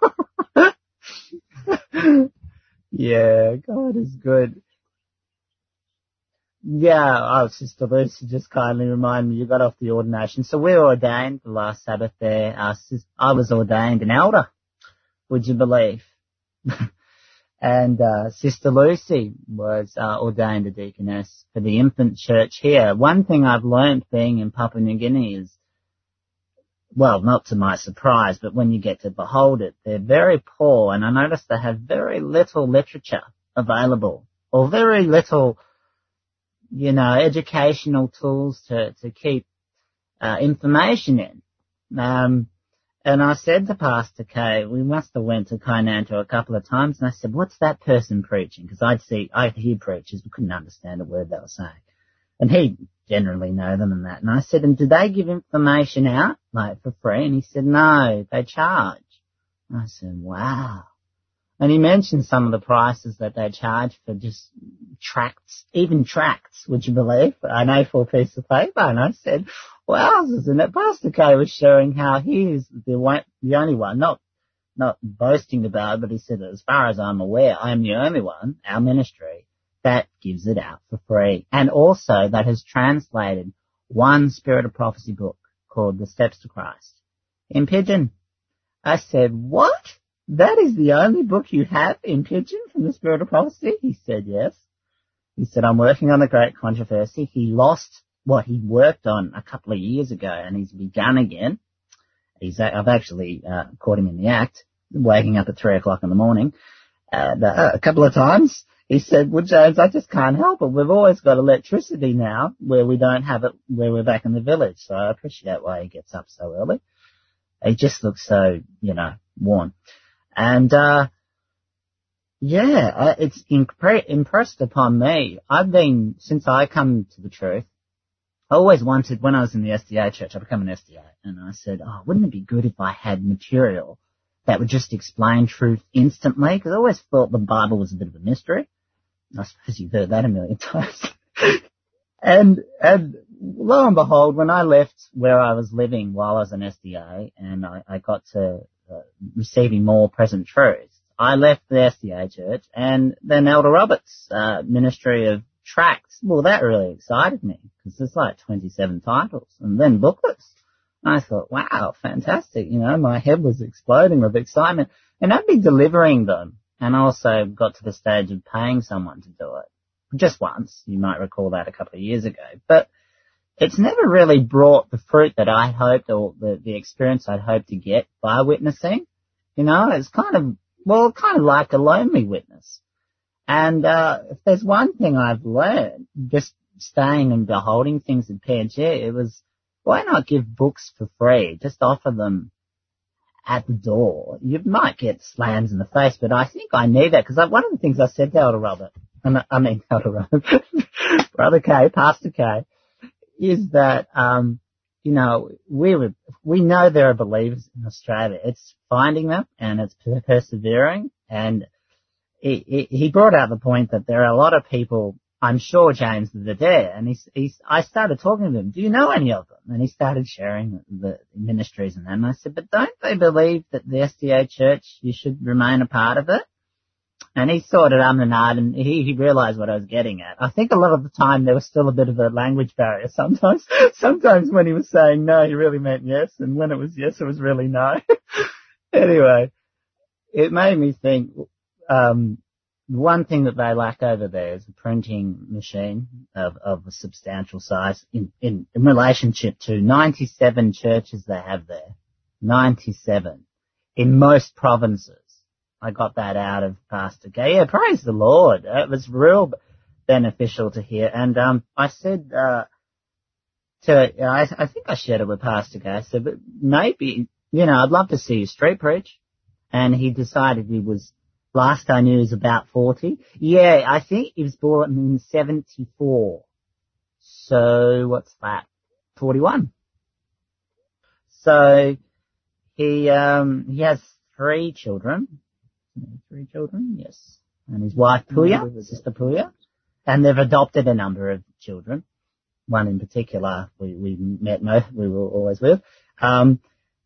Yeah, God is good. Yeah, oh, Sister Lucy just kindly reminded me, you got off the ordination. So we were ordained the last Sabbath there. Uh, I was ordained an elder, would you believe? And uh, Sister Lucy was uh, ordained a deaconess for the infant church here. One thing I've learned being in Papua New Guinea is, well, not to my surprise, but when you get to behold it, they're very poor, and I noticed they have very little literature available, or very little, you know, educational tools to, to keep uh, information in. Um, And I said to Pastor Kay, we must have went to Kainantu a couple of times, and I said, what's that person preaching? Because I'd see, I'd hear preachers, but couldn't understand a word they were saying. And he'd generally know them and that. And I said, and do they give information out, like, for free? And he said, no, they charge. And I said, wow. And he mentioned some of the prices that they charge for just tracts, even tracts, would you believe, an A four piece of paper. And I said, wowzers, and that Pastor Kay was showing how he is the one, the only one, not, not boasting about it, but he said, as far as I'm aware, I'm the only one, our ministry, that gives it out for free. And also that has translated one Spirit of Prophecy book called The Steps to Christ in Pidgin. I said, what? That is the only book you have in Pidgin from the Spirit of Prophecy? He said, yes. He said, I'm working on the Great Controversy. He lost what he worked on a couple of years ago, and he's begun again. He's, I've actually uh, caught him in the act, waking up at three o'clock in the morning uh, a couple of times. He said, well, James, I just can't help it. We've always got electricity now where we don't have it where we're back in the village. So I appreciate why he gets up so early. He just looks so, you know, worn. And, uh, yeah, it's impre- impressed upon me. I've been, since I come to the truth, I always wanted, when I was in the S D A church, I became an S D A, and I said, oh, wouldn't it be good if I had material that would just explain truth instantly? Because I always thought the Bible was a bit of a mystery. I suppose you've heard that a million times. and, and lo and behold, when I left where I was living while I was an S D A, and I, I got to uh, receiving more present truths, I left the S D A church, and then Elder Robert's uh, ministry of tracts, well, that really excited me, because there's like twenty-seven titles, and then booklets. And I thought, wow, fantastic, you know, my head was exploding with excitement, and I'd be delivering them, and also got to the stage of paying someone to do it. Just once, you might recall that a couple of years ago, but it's never really brought the fruit that I hoped, or the, the experience I'd hoped to get by witnessing. You know, it's kind of, well, kind of like a lonely witness. And uh if there's one thing I've learned, just staying and beholding things at P N G, it was, why not give books for free? Just offer them at the door. You might get slams in the face, but I think I need that, because one of the things I said to Elder Robert, I mean Elder Robert, Brother K, Pastor K, is that, um, you know, we were, we know there are believers in Australia. It's finding them, and it's persevering, and He, he brought out the point that there are a lot of people, I'm sure, James, that are there. And he's, he's, I started talking to him, do you know any of them? And he started sharing the ministries and that. And I said, but don't they believe that the S D A church, you should remain a part of it? And he sorted um and ah, and he, he realized what I was getting at. I think a lot of the time there was still a bit of a language barrier sometimes. Sometimes when he was saying no, he really meant yes. And when it was yes, it was really no. Anyway, it made me think, Um, one thing that they lack over there is a printing machine of, of a substantial size in, in, in relationship to ninety-seven churches they have there. ninety-seven. In most provinces. I got that out of Pastor Gay. Yeah, praise the Lord. It was real beneficial to hear. And um, I said uh, to, I, I think I shared it with Pastor Gay. I said, but maybe, you know, I'd love to see you street preach. And he decided he was, last I knew, he was about forty. Yeah, I think he was born in seventy-four. So what's that? forty-one. So he um he has three children. Three children, yes. And his wife Puya, sister Puya. And they've adopted a number of children. One in particular we, we met, we were always with. Um,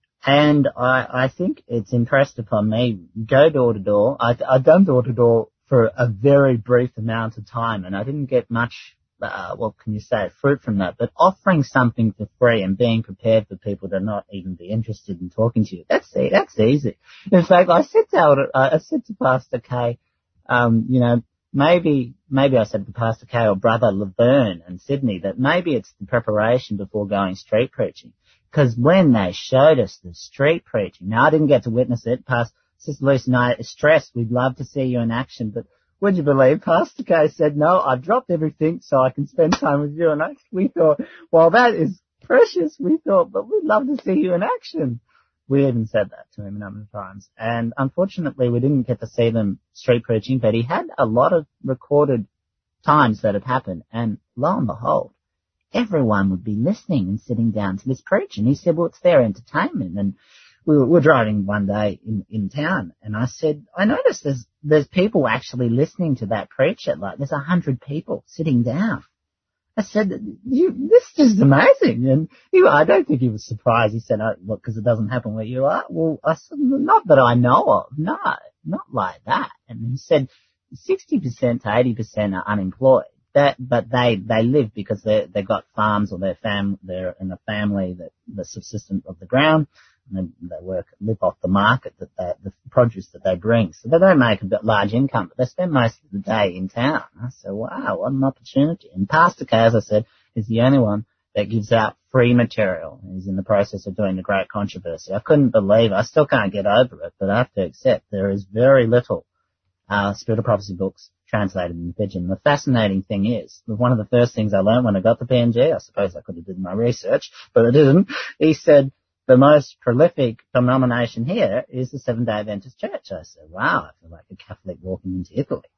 and I, I think it's impressed upon me, go door to door. I, I've done door to door for a very brief amount of time and I didn't get much, uh, what can you say, fruit from that. But offering something for free and being prepared for people to not even be interested in talking to you, that's that's easy. In fact, I said to, I said to Pastor Kay, um, you know, maybe, maybe I said to Pastor Kay or Brother Laverne in Sydney that maybe it's the preparation before going street preaching. Because when they showed us the street preaching, now I didn't get to witness it, Pastor Sister Lucy and I stressed, we'd love to see you in action, but would you believe Pastor Kay said, no, I've dropped everything so I can spend time with you. And I, we thought, well, that is precious. We thought, but we'd love to see you in action. We even said that to him a number of times. And unfortunately, we didn't get to see them street preaching, but he had a lot of recorded times that had happened. And lo and behold, everyone would be listening and sitting down to this preach. And he said, well, it's their entertainment. And we were, we were driving one day in, in town and I said, I noticed there's, there's people actually listening to that preacher. Like there's a hundred people sitting down. I said, you, this is amazing. And he, I don't think he was surprised. He said, oh, look, because it doesn't happen where you are. Well, I said, not that I know of. No, not like that. And he said, sixty percent to eighty percent are unemployed. That, but they, they live because they, they got farms or their fam, they're in a family that, the subsistence of the ground. And they, they work, live off the market that they, the produce that they bring. So they don't make a bit large income, but they spend most of the day in town. I said, wow, what an opportunity. And Pastor Kay, as I said, is the only one that gives out free material. He's in the process of doing the Great Controversy. I couldn't believe, I still can't get over it, but I have to accept there is very little, uh, Spirit of Prophecy books translated in Pidgin. The fascinating thing is, one of the first things I learned when I got to P N G, I suppose I could have did my research, but I didn't, he said, the most prolific denomination here is the Seventh-day Adventist Church. I said, wow, I feel like a Catholic walking into Italy.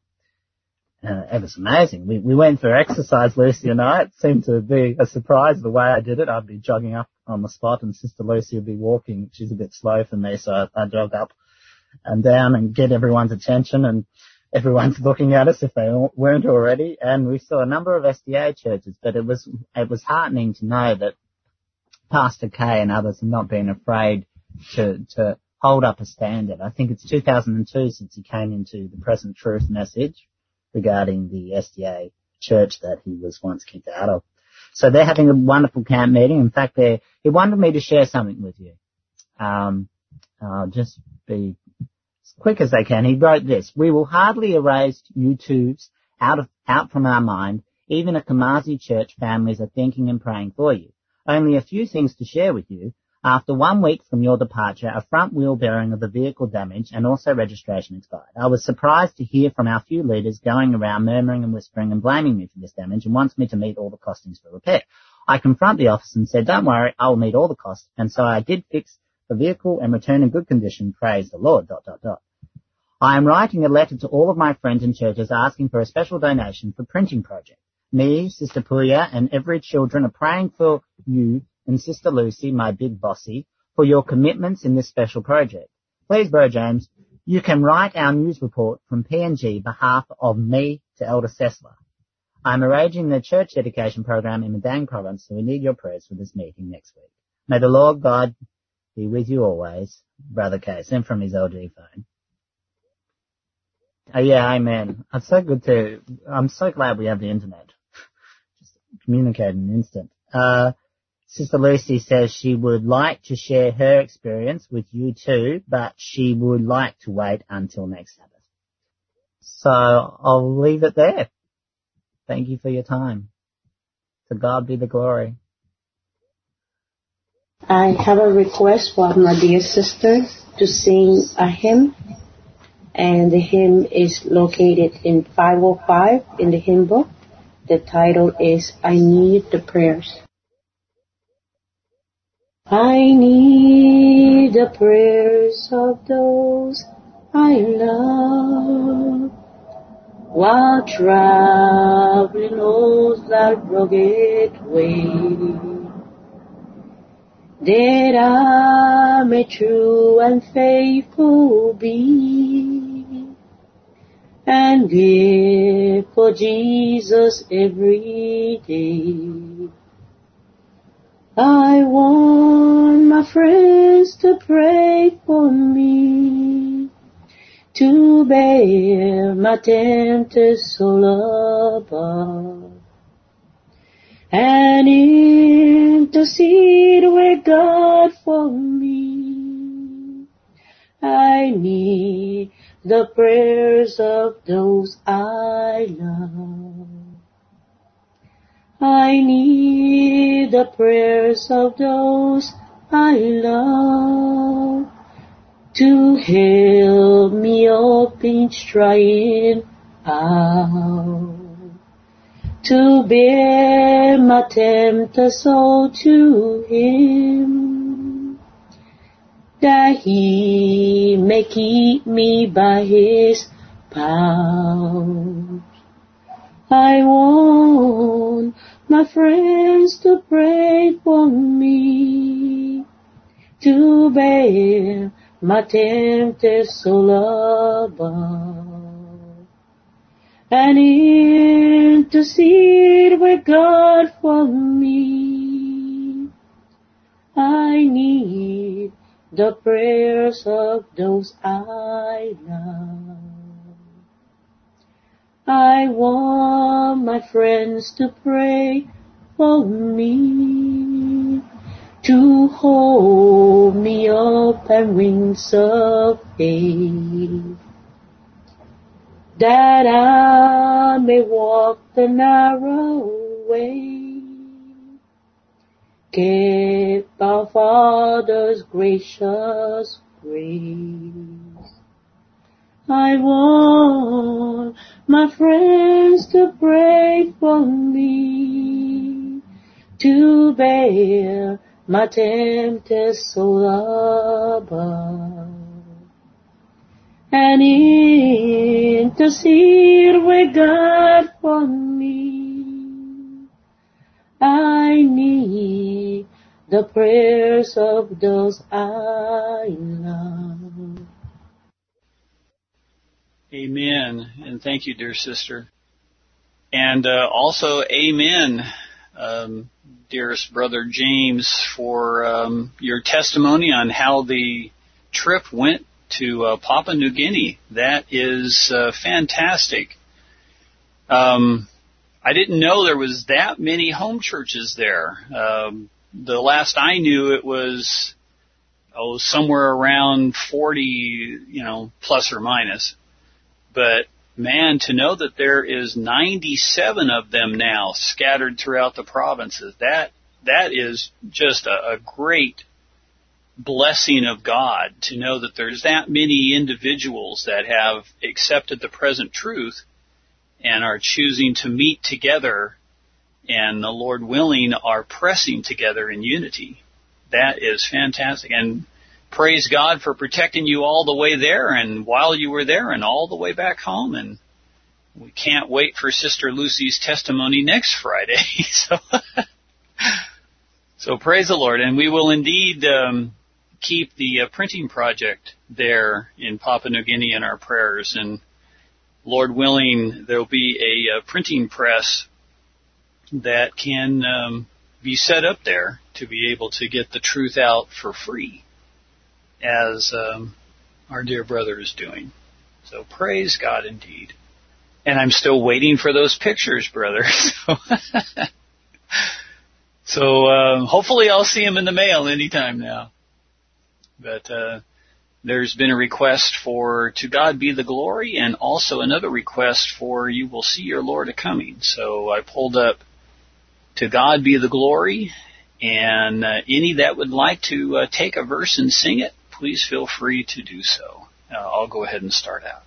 Uh, it was amazing. We, we went for exercise, Lucy and I. It seemed to be a surprise the way I did it. I'd be jogging up on the spot and Sister Lucy would be walking. She's a bit slow for me, so I, I jog up and down and get everyone's attention and everyone's looking at us if they weren't already. And we saw a number of S D A churches, but it was, it was heartening to know that Pastor Kay and others have not been afraid to, to hold up a standard. I think it's two thousand two since he came into the Present Truth message regarding the S D A church that he was once kicked out of. So they're having a wonderful camp meeting. In fact, they he wanted me to share something with you. Um, I'll just be as quick as I can. He wrote this: we will hardly erase YouTubes out of out from our mind. Even a Kamazi church families are thinking and praying for you. Only a few things to share with you. After one week from your departure, a front wheel bearing of the vehicle damaged and also registration expired. I was surprised to hear from our few leaders going around murmuring and whispering and blaming me for this damage and wants me to meet all the costings for repair. I confront the office and said, don't worry, I will meet all the costs. And so I did fix the vehicle and return in good condition. Praise the Lord, dot, dot, dot. I am writing a letter to all of my friends and churches asking for a special donation for printing project. Me, Sister Puya, and every children are praying for you and Sister Lucy, my big bossy, for your commitments in this special project. Please, Bro James, you can write our news report from P N G behalf of me to Elder Sessler. I'm arranging the church dedication program in Madang province, so we need your prayers for this meeting next week. May the Lord God be with you always, Brother Kay. Sent from his L G phone. Oh yeah, amen. It's so good to, I'm so glad we have the internet. Communicate in an instant. Uh, Sister Lucy says she would like to share her experience with you too, but she would like to wait until next Sabbath. So I'll leave it there. Thank you for your time. To God be the glory. I have a request from my dear sister to sing a hymn, and the hymn is located in five oh five in the hymn book. The title is I Need the Prayers. I need the prayers of those I love, while traveling o'er that rugged way, that I may true and faithful be, and live for Jesus every day. I want my friends to pray for me, to bear my tempted soul above, and intercede with God for me. I need the prayers of those I love. I need the prayers of those I love, to help me up each trying hour, to bear my tempter soul to Him, that He may keep me by His power. I want my friends to pray for me, to bear my tempted soul above, and intercede with God for me. I need the prayers of those I love. I want my friends to pray for me, to hold me up and wings of faith, that I may walk the narrow way, kept by Father's gracious grace. I want my friends to pray for me, to bear my tempted soul above, and intercede with God for me. I need the prayers of those I love. Amen. And thank you, dear sister. And uh, also, amen, um, dearest brother James, for um, your testimony on how the trip went to uh, Papua New Guinea. That is uh, fantastic. Um, I didn't know there was that many home churches there. Um, the last I knew, it was oh somewhere around forty, you know, plus or minus. But, man, to know that there is ninety-seven of them now scattered throughout the provinces, that that is just a, a great blessing of God, to know that there's that many individuals that have accepted the present truth and are choosing to meet together, and the Lord willing are pressing together in unity. That is fantastic. And praise God for protecting you all the way there and while you were there and all the way back home. And we can't wait for Sister Lucy's testimony next Friday. so, so praise the Lord. And we will indeed um, keep the uh, printing project there in Papua New Guinea in our prayers. And Lord willing, there will be a, a printing press that can um, be set up there to be able to get the truth out for free, as um, our dear brother is doing. So praise God indeed. And I'm still waiting for those pictures, brother. So, so uh, hopefully I'll see them in the mail anytime now. But uh, There's been a request for To God Be the Glory, and also another request for You Will See Your Lord A-Coming. So I pulled up To God Be the Glory, and uh, any that would like to uh, take a verse and sing it, please feel free to do so. Uh, I'll go ahead and start out.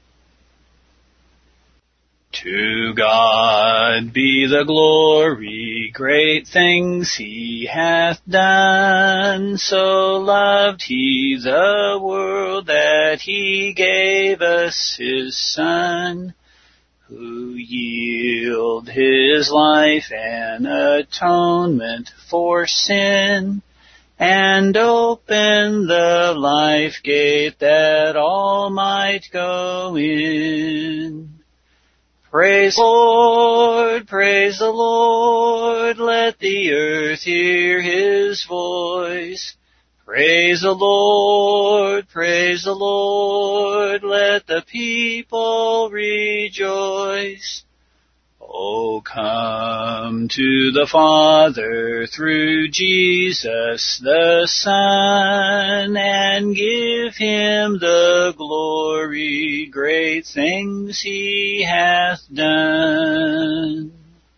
To God be the glory, great things He hath done. So loved He the world that He gave us His Son, who yielded His life an atonement for sin, and opened the life gate that all might go in. Praise the Lord, praise the Lord, let the earth hear His voice. Praise the Lord, praise the Lord, let the people rejoice. Oh, come to the Father through Jesus the Son, and give Him the glory, great things He hath done.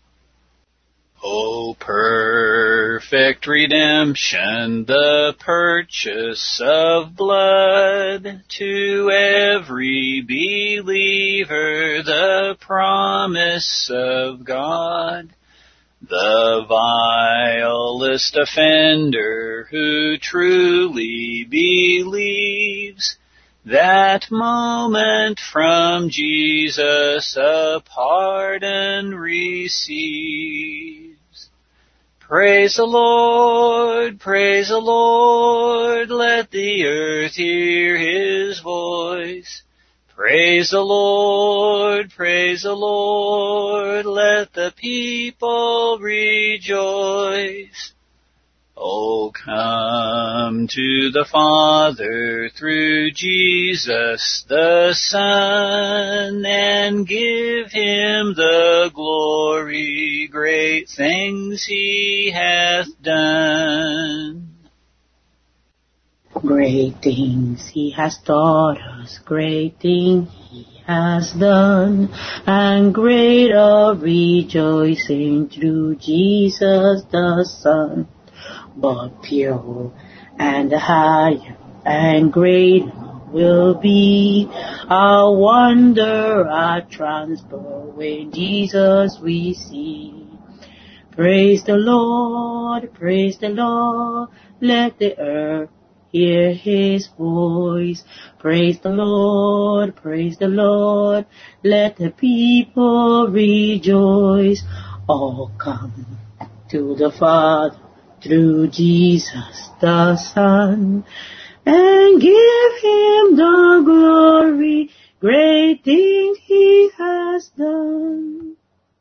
O perfect redemption, the purchase of blood, to every believer the promise of God. The vilest offender who truly believes, that moment from Jesus a pardon receives. Praise the Lord, praise the Lord, let the earth hear His voice. Praise the Lord, praise the Lord, let the people rejoice. Oh, come to the Father through Jesus the Son, and give Him the glory, great things He hath done. Great things He has taught us, great things He has done, and great are rejoicing through Jesus the Son. But pure and higher and greater will be our wonder, our transport when Jesus we see. Praise the Lord, praise the Lord, let the earth hear His voice. Praise the Lord, praise the Lord, let the people rejoice. All come to the Father through Jesus the Son, and give Him the glory, great things He has done.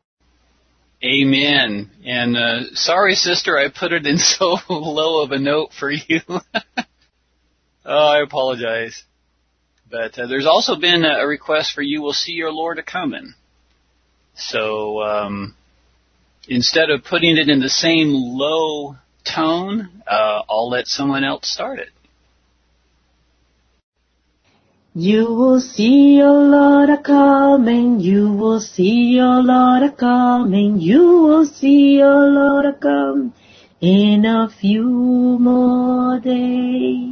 Amen. And uh, sorry, sister, I put it in so low of a note for you. Oh, I apologize. But uh, there's also been a request for You Will See Your Lord A-Comin'. So um, instead of putting it in the same low tone, uh, I'll let someone else start it. You will see your Lord A-coming, you will see your Lord A-coming, you will see your Lord A-coming in a few more days.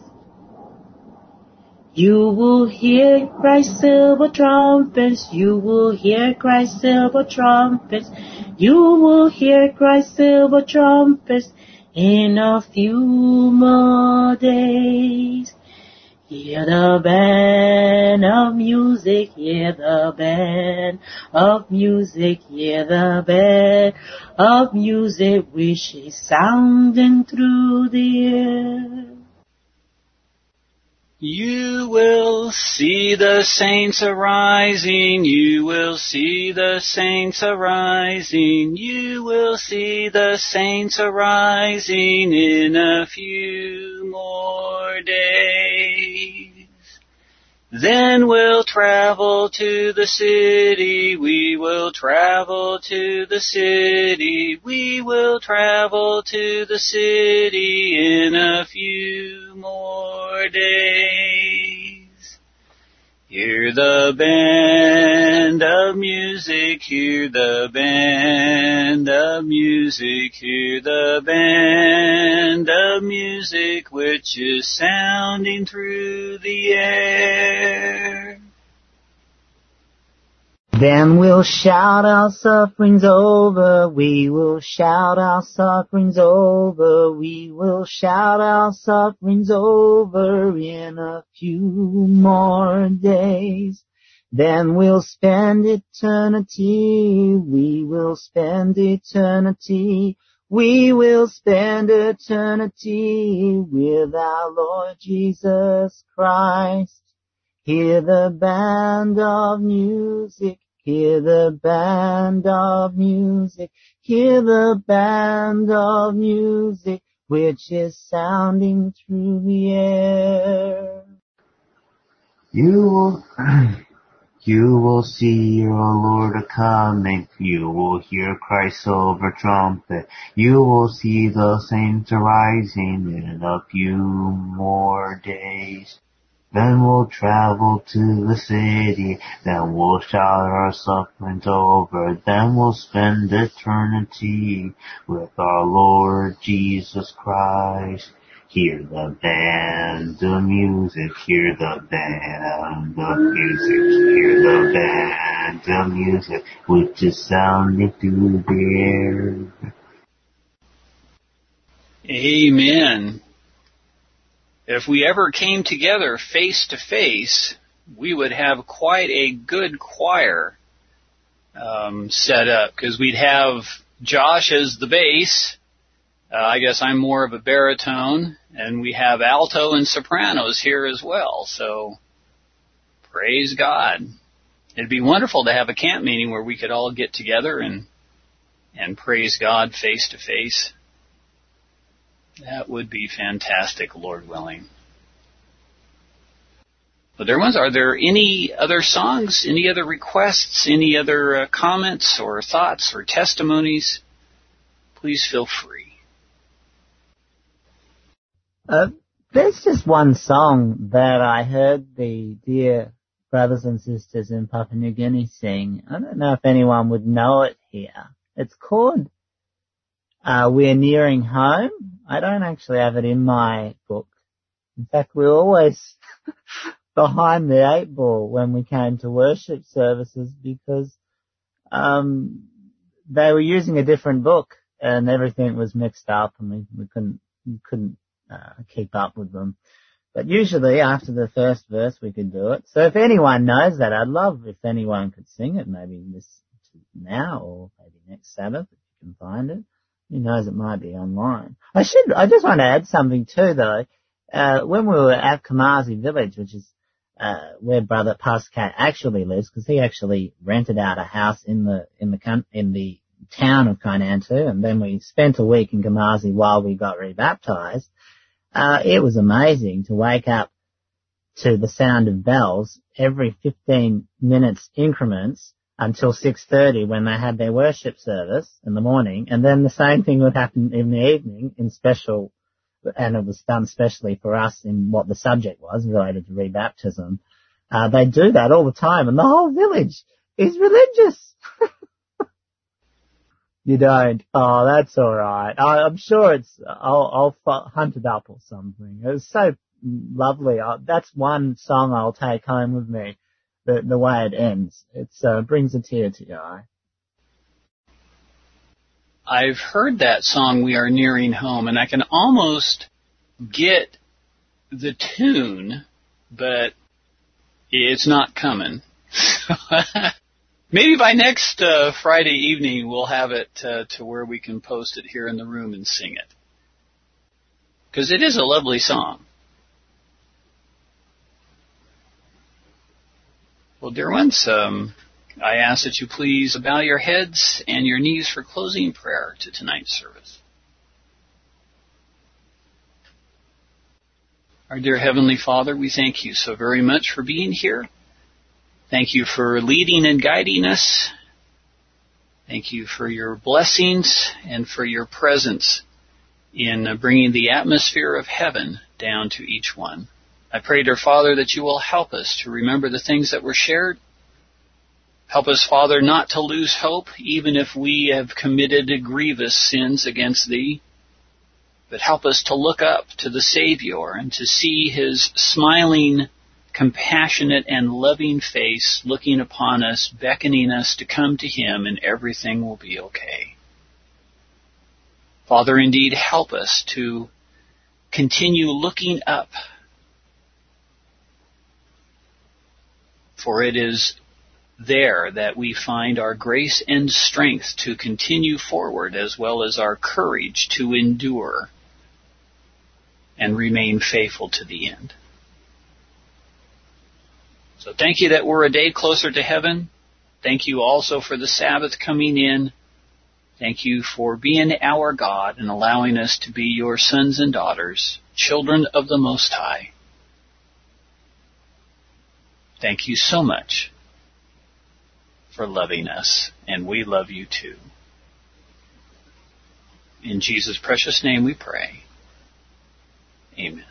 You will hear Christ's silver trumpets, you will hear Christ's silver trumpets, you will hear Christ's silver trumpets in a few more days. Hear the band of music, hear the band of music, hear the band of music which is sounding through the air. You will see the saints arising, you will see the saints arising, you will see the saints arising in a few more days. Then we'll travel to the city, we will travel to the city, we will travel to the city in a few more more days. Hear the band of music, hear the band of music, hear the band of music which is sounding through the air. Then we'll shout our sufferings over, we will shout our sufferings over, we will shout our sufferings over in a few more days. Then we'll spend eternity, we will spend eternity, we will spend eternity with our Lord Jesus Christ. Hear the band of music, hear the band of music, hear the band of music which is sounding through the air. You will, you will see your Lord coming, you will hear Christ over trumpet, you will see the saints arising in a few more days. Then we'll travel to the city, then we'll shout our sufferings over, then we'll spend eternity with our Lord Jesus Christ. Hear the band of music, hear the band of music, hear the band of music, which is sounding through the air. Amen. If we ever came together face to face, we would have quite a good choir um, set up, because we'd have Josh as the bass. Uh, I guess I'm more of a baritone, and we have alto and sopranos here as well. So, praise God. It'd be wonderful to have a camp meeting where we could all get together and and praise God face to face. That would be fantastic, Lord willing. But there was, are there any other songs, any other requests, any other uh, comments or thoughts or testimonies? Please feel free. Uh, there's just one song that I heard the dear brothers and sisters in Papua New Guinea sing. I don't know if anyone would know it here. It's called Uh, We're Nearing Home. I don't actually have it in my book. In fact, we're always behind the eight ball when we came to worship services because um, they were using a different book and everything was mixed up and we, we couldn't we couldn't uh, keep up with them. But usually after the first verse we could do it. So if anyone knows that, I'd love if anyone could sing it, maybe this now or maybe next Sabbath if you can find it. Who knows, it might be online. I should, I just want to add something too though. Uh, when we were at Kamazi Village, which is, uh, where Brother Pastor Cat actually lives, because he actually rented out a house in the, in the, in the town of Kainantu, and then we spent a week in Kamazi while we got rebaptized. Uh, it was amazing to wake up to the sound of bells every fifteen minutes increments until six thirty when they had their worship service in the morning, and then the same thing would happen in the evening in special, and it was done specially for us in what the subject was related to rebaptism. Uh, they do that all the time, and the whole village is religious. You don't? Oh, that's alright. I'm sure it's, I'll, I'll hunt it up or something. It was so lovely. I, that's one song I'll take home with me. The, the way it ends. It uh, brings a tear to your eye. I've heard that song, We Are Nearing Home, and I can almost get the tune, but it's not coming. Maybe by next uh, Friday evening we'll have it uh, to where we can post it here in the room and sing it. Because it is a lovely song. Well, dear ones, um, I ask that you please bow your heads and your knees for closing prayer to tonight's service. Our dear Heavenly Father, we thank you so very much for being here. Thank you for leading and guiding us. Thank you for your blessings and for your presence in bringing the atmosphere of heaven down to each one. I pray, dear Father, that you will help us to remember the things that were shared. Help us, Father, not to lose hope, even if we have committed grievous sins against thee. But help us to look up to the Savior and to see his smiling, compassionate, and loving face looking upon us, beckoning us to come to him, and everything will be okay. Father, indeed, help us to continue looking up, for it is there that we find our grace and strength to continue forward, as well as our courage to endure and remain faithful to the end. So thank you that we're a day closer to heaven. Thank you also for the Sabbath coming in. Thank you for being our God and allowing us to be your sons and daughters, children of the Most High. Thank you so much for loving us, and we love you too. In Jesus' precious name we pray. Amen.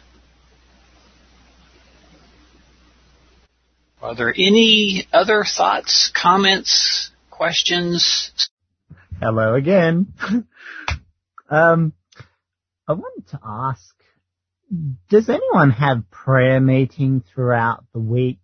Are there any other thoughts, comments, questions? Hello again. um, I wanted to ask, does anyone have prayer meeting throughout the week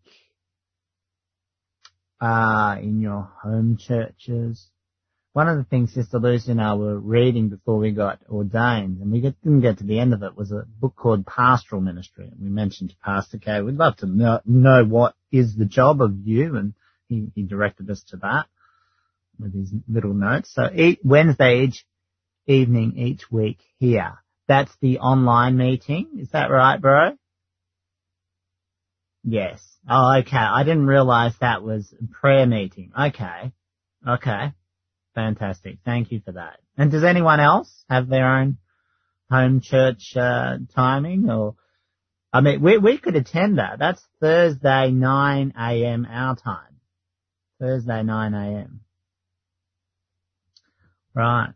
uh, in your home churches? One of the things Sister Lucy and I were reading before we got ordained, and we didn't get to the end of it, was a book called Pastoral Ministry. And we mentioned to Pastor Kay, we'd love to know, know what is the job of you, and he, he directed us to that with his little notes. So each, Wednesday each evening each week here. That's the online meeting. Is that right, bro? Yes. Oh, okay. I didn't realize that was a prayer meeting. Okay. Okay. Fantastic. Thank you for that. And does anyone else have their own home church uh, timing? Or, I mean, we we could attend that. That's Thursday nine a.m. our time. Thursday nine a.m. Right.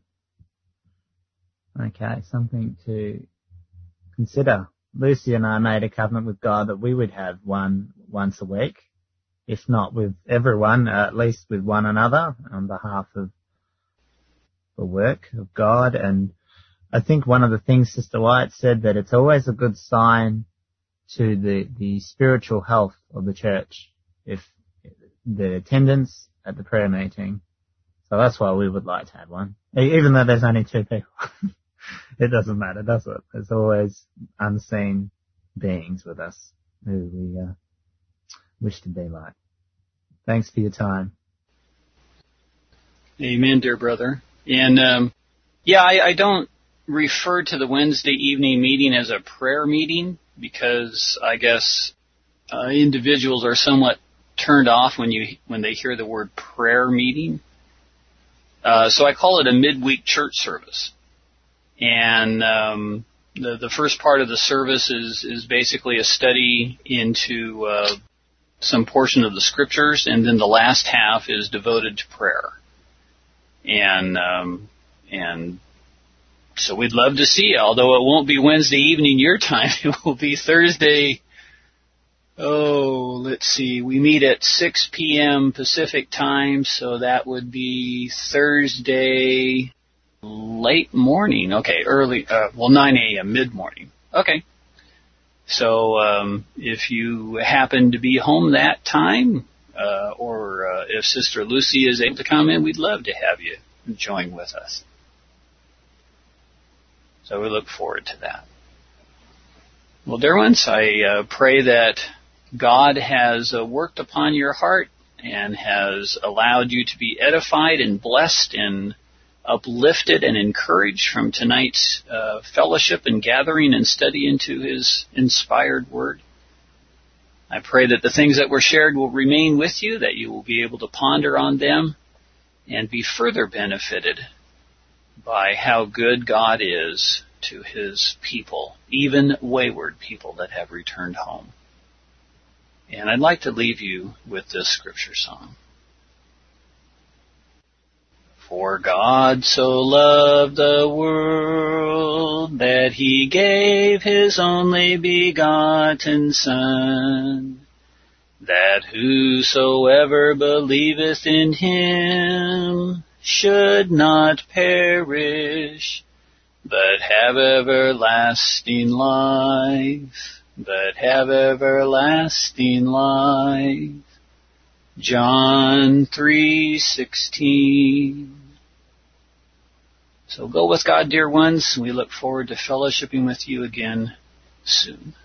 Okay, something to consider. Lucy and I made a covenant with God that we would have one once a week, if not with everyone, uh, at least with one another on behalf of the work of God. And I think one of the things Sister White said, that it's always a good sign to the, the spiritual health of the church if the attendance at the prayer meeting. So that's why we would like to have one, even though there's only two people. It doesn't matter, does it? There's always unseen beings with us who we uh, wish to be like. Thanks for your time. Amen, dear brother. And, um, yeah, I, I don't refer to the Wednesday evening meeting as a prayer meeting because I guess uh, individuals are somewhat turned off when you when they hear the word prayer meeting. Uh, so I call it a midweek church service. And um, the, the first part of the service is, is basically a study into uh, some portion of the scriptures, and then the last half is devoted to prayer. And um, and so we'd love to see you, although it won't be Wednesday evening your time. It will be Thursday. Oh, let's see. We meet at six p.m. Pacific time, so that would be Thursday late morning. Okay, early, uh, well, nine a.m., mid-morning. Okay. So um, if you happen to be home that time, Uh, or uh, if Sister Lucy is able to come in, we'd love to have you join with us. So we look forward to that. Well, dear ones, I uh, pray that God has uh, worked upon your heart and has allowed you to be edified and blessed and uplifted and encouraged from tonight's uh, fellowship and gathering and study into His inspired Word. I pray that the things that were shared will remain with you, that you will be able to ponder on them and be further benefited by how good God is to His people, even wayward people that have returned home. And I'd like to leave you with this scripture song. For God so loved the world world that he gave his only begotten Son, that whosoever believeth in him should not perish, but have everlasting life, but have everlasting life. John three sixteen. So go with God, dear ones. We look forward to fellowshipping with you again soon.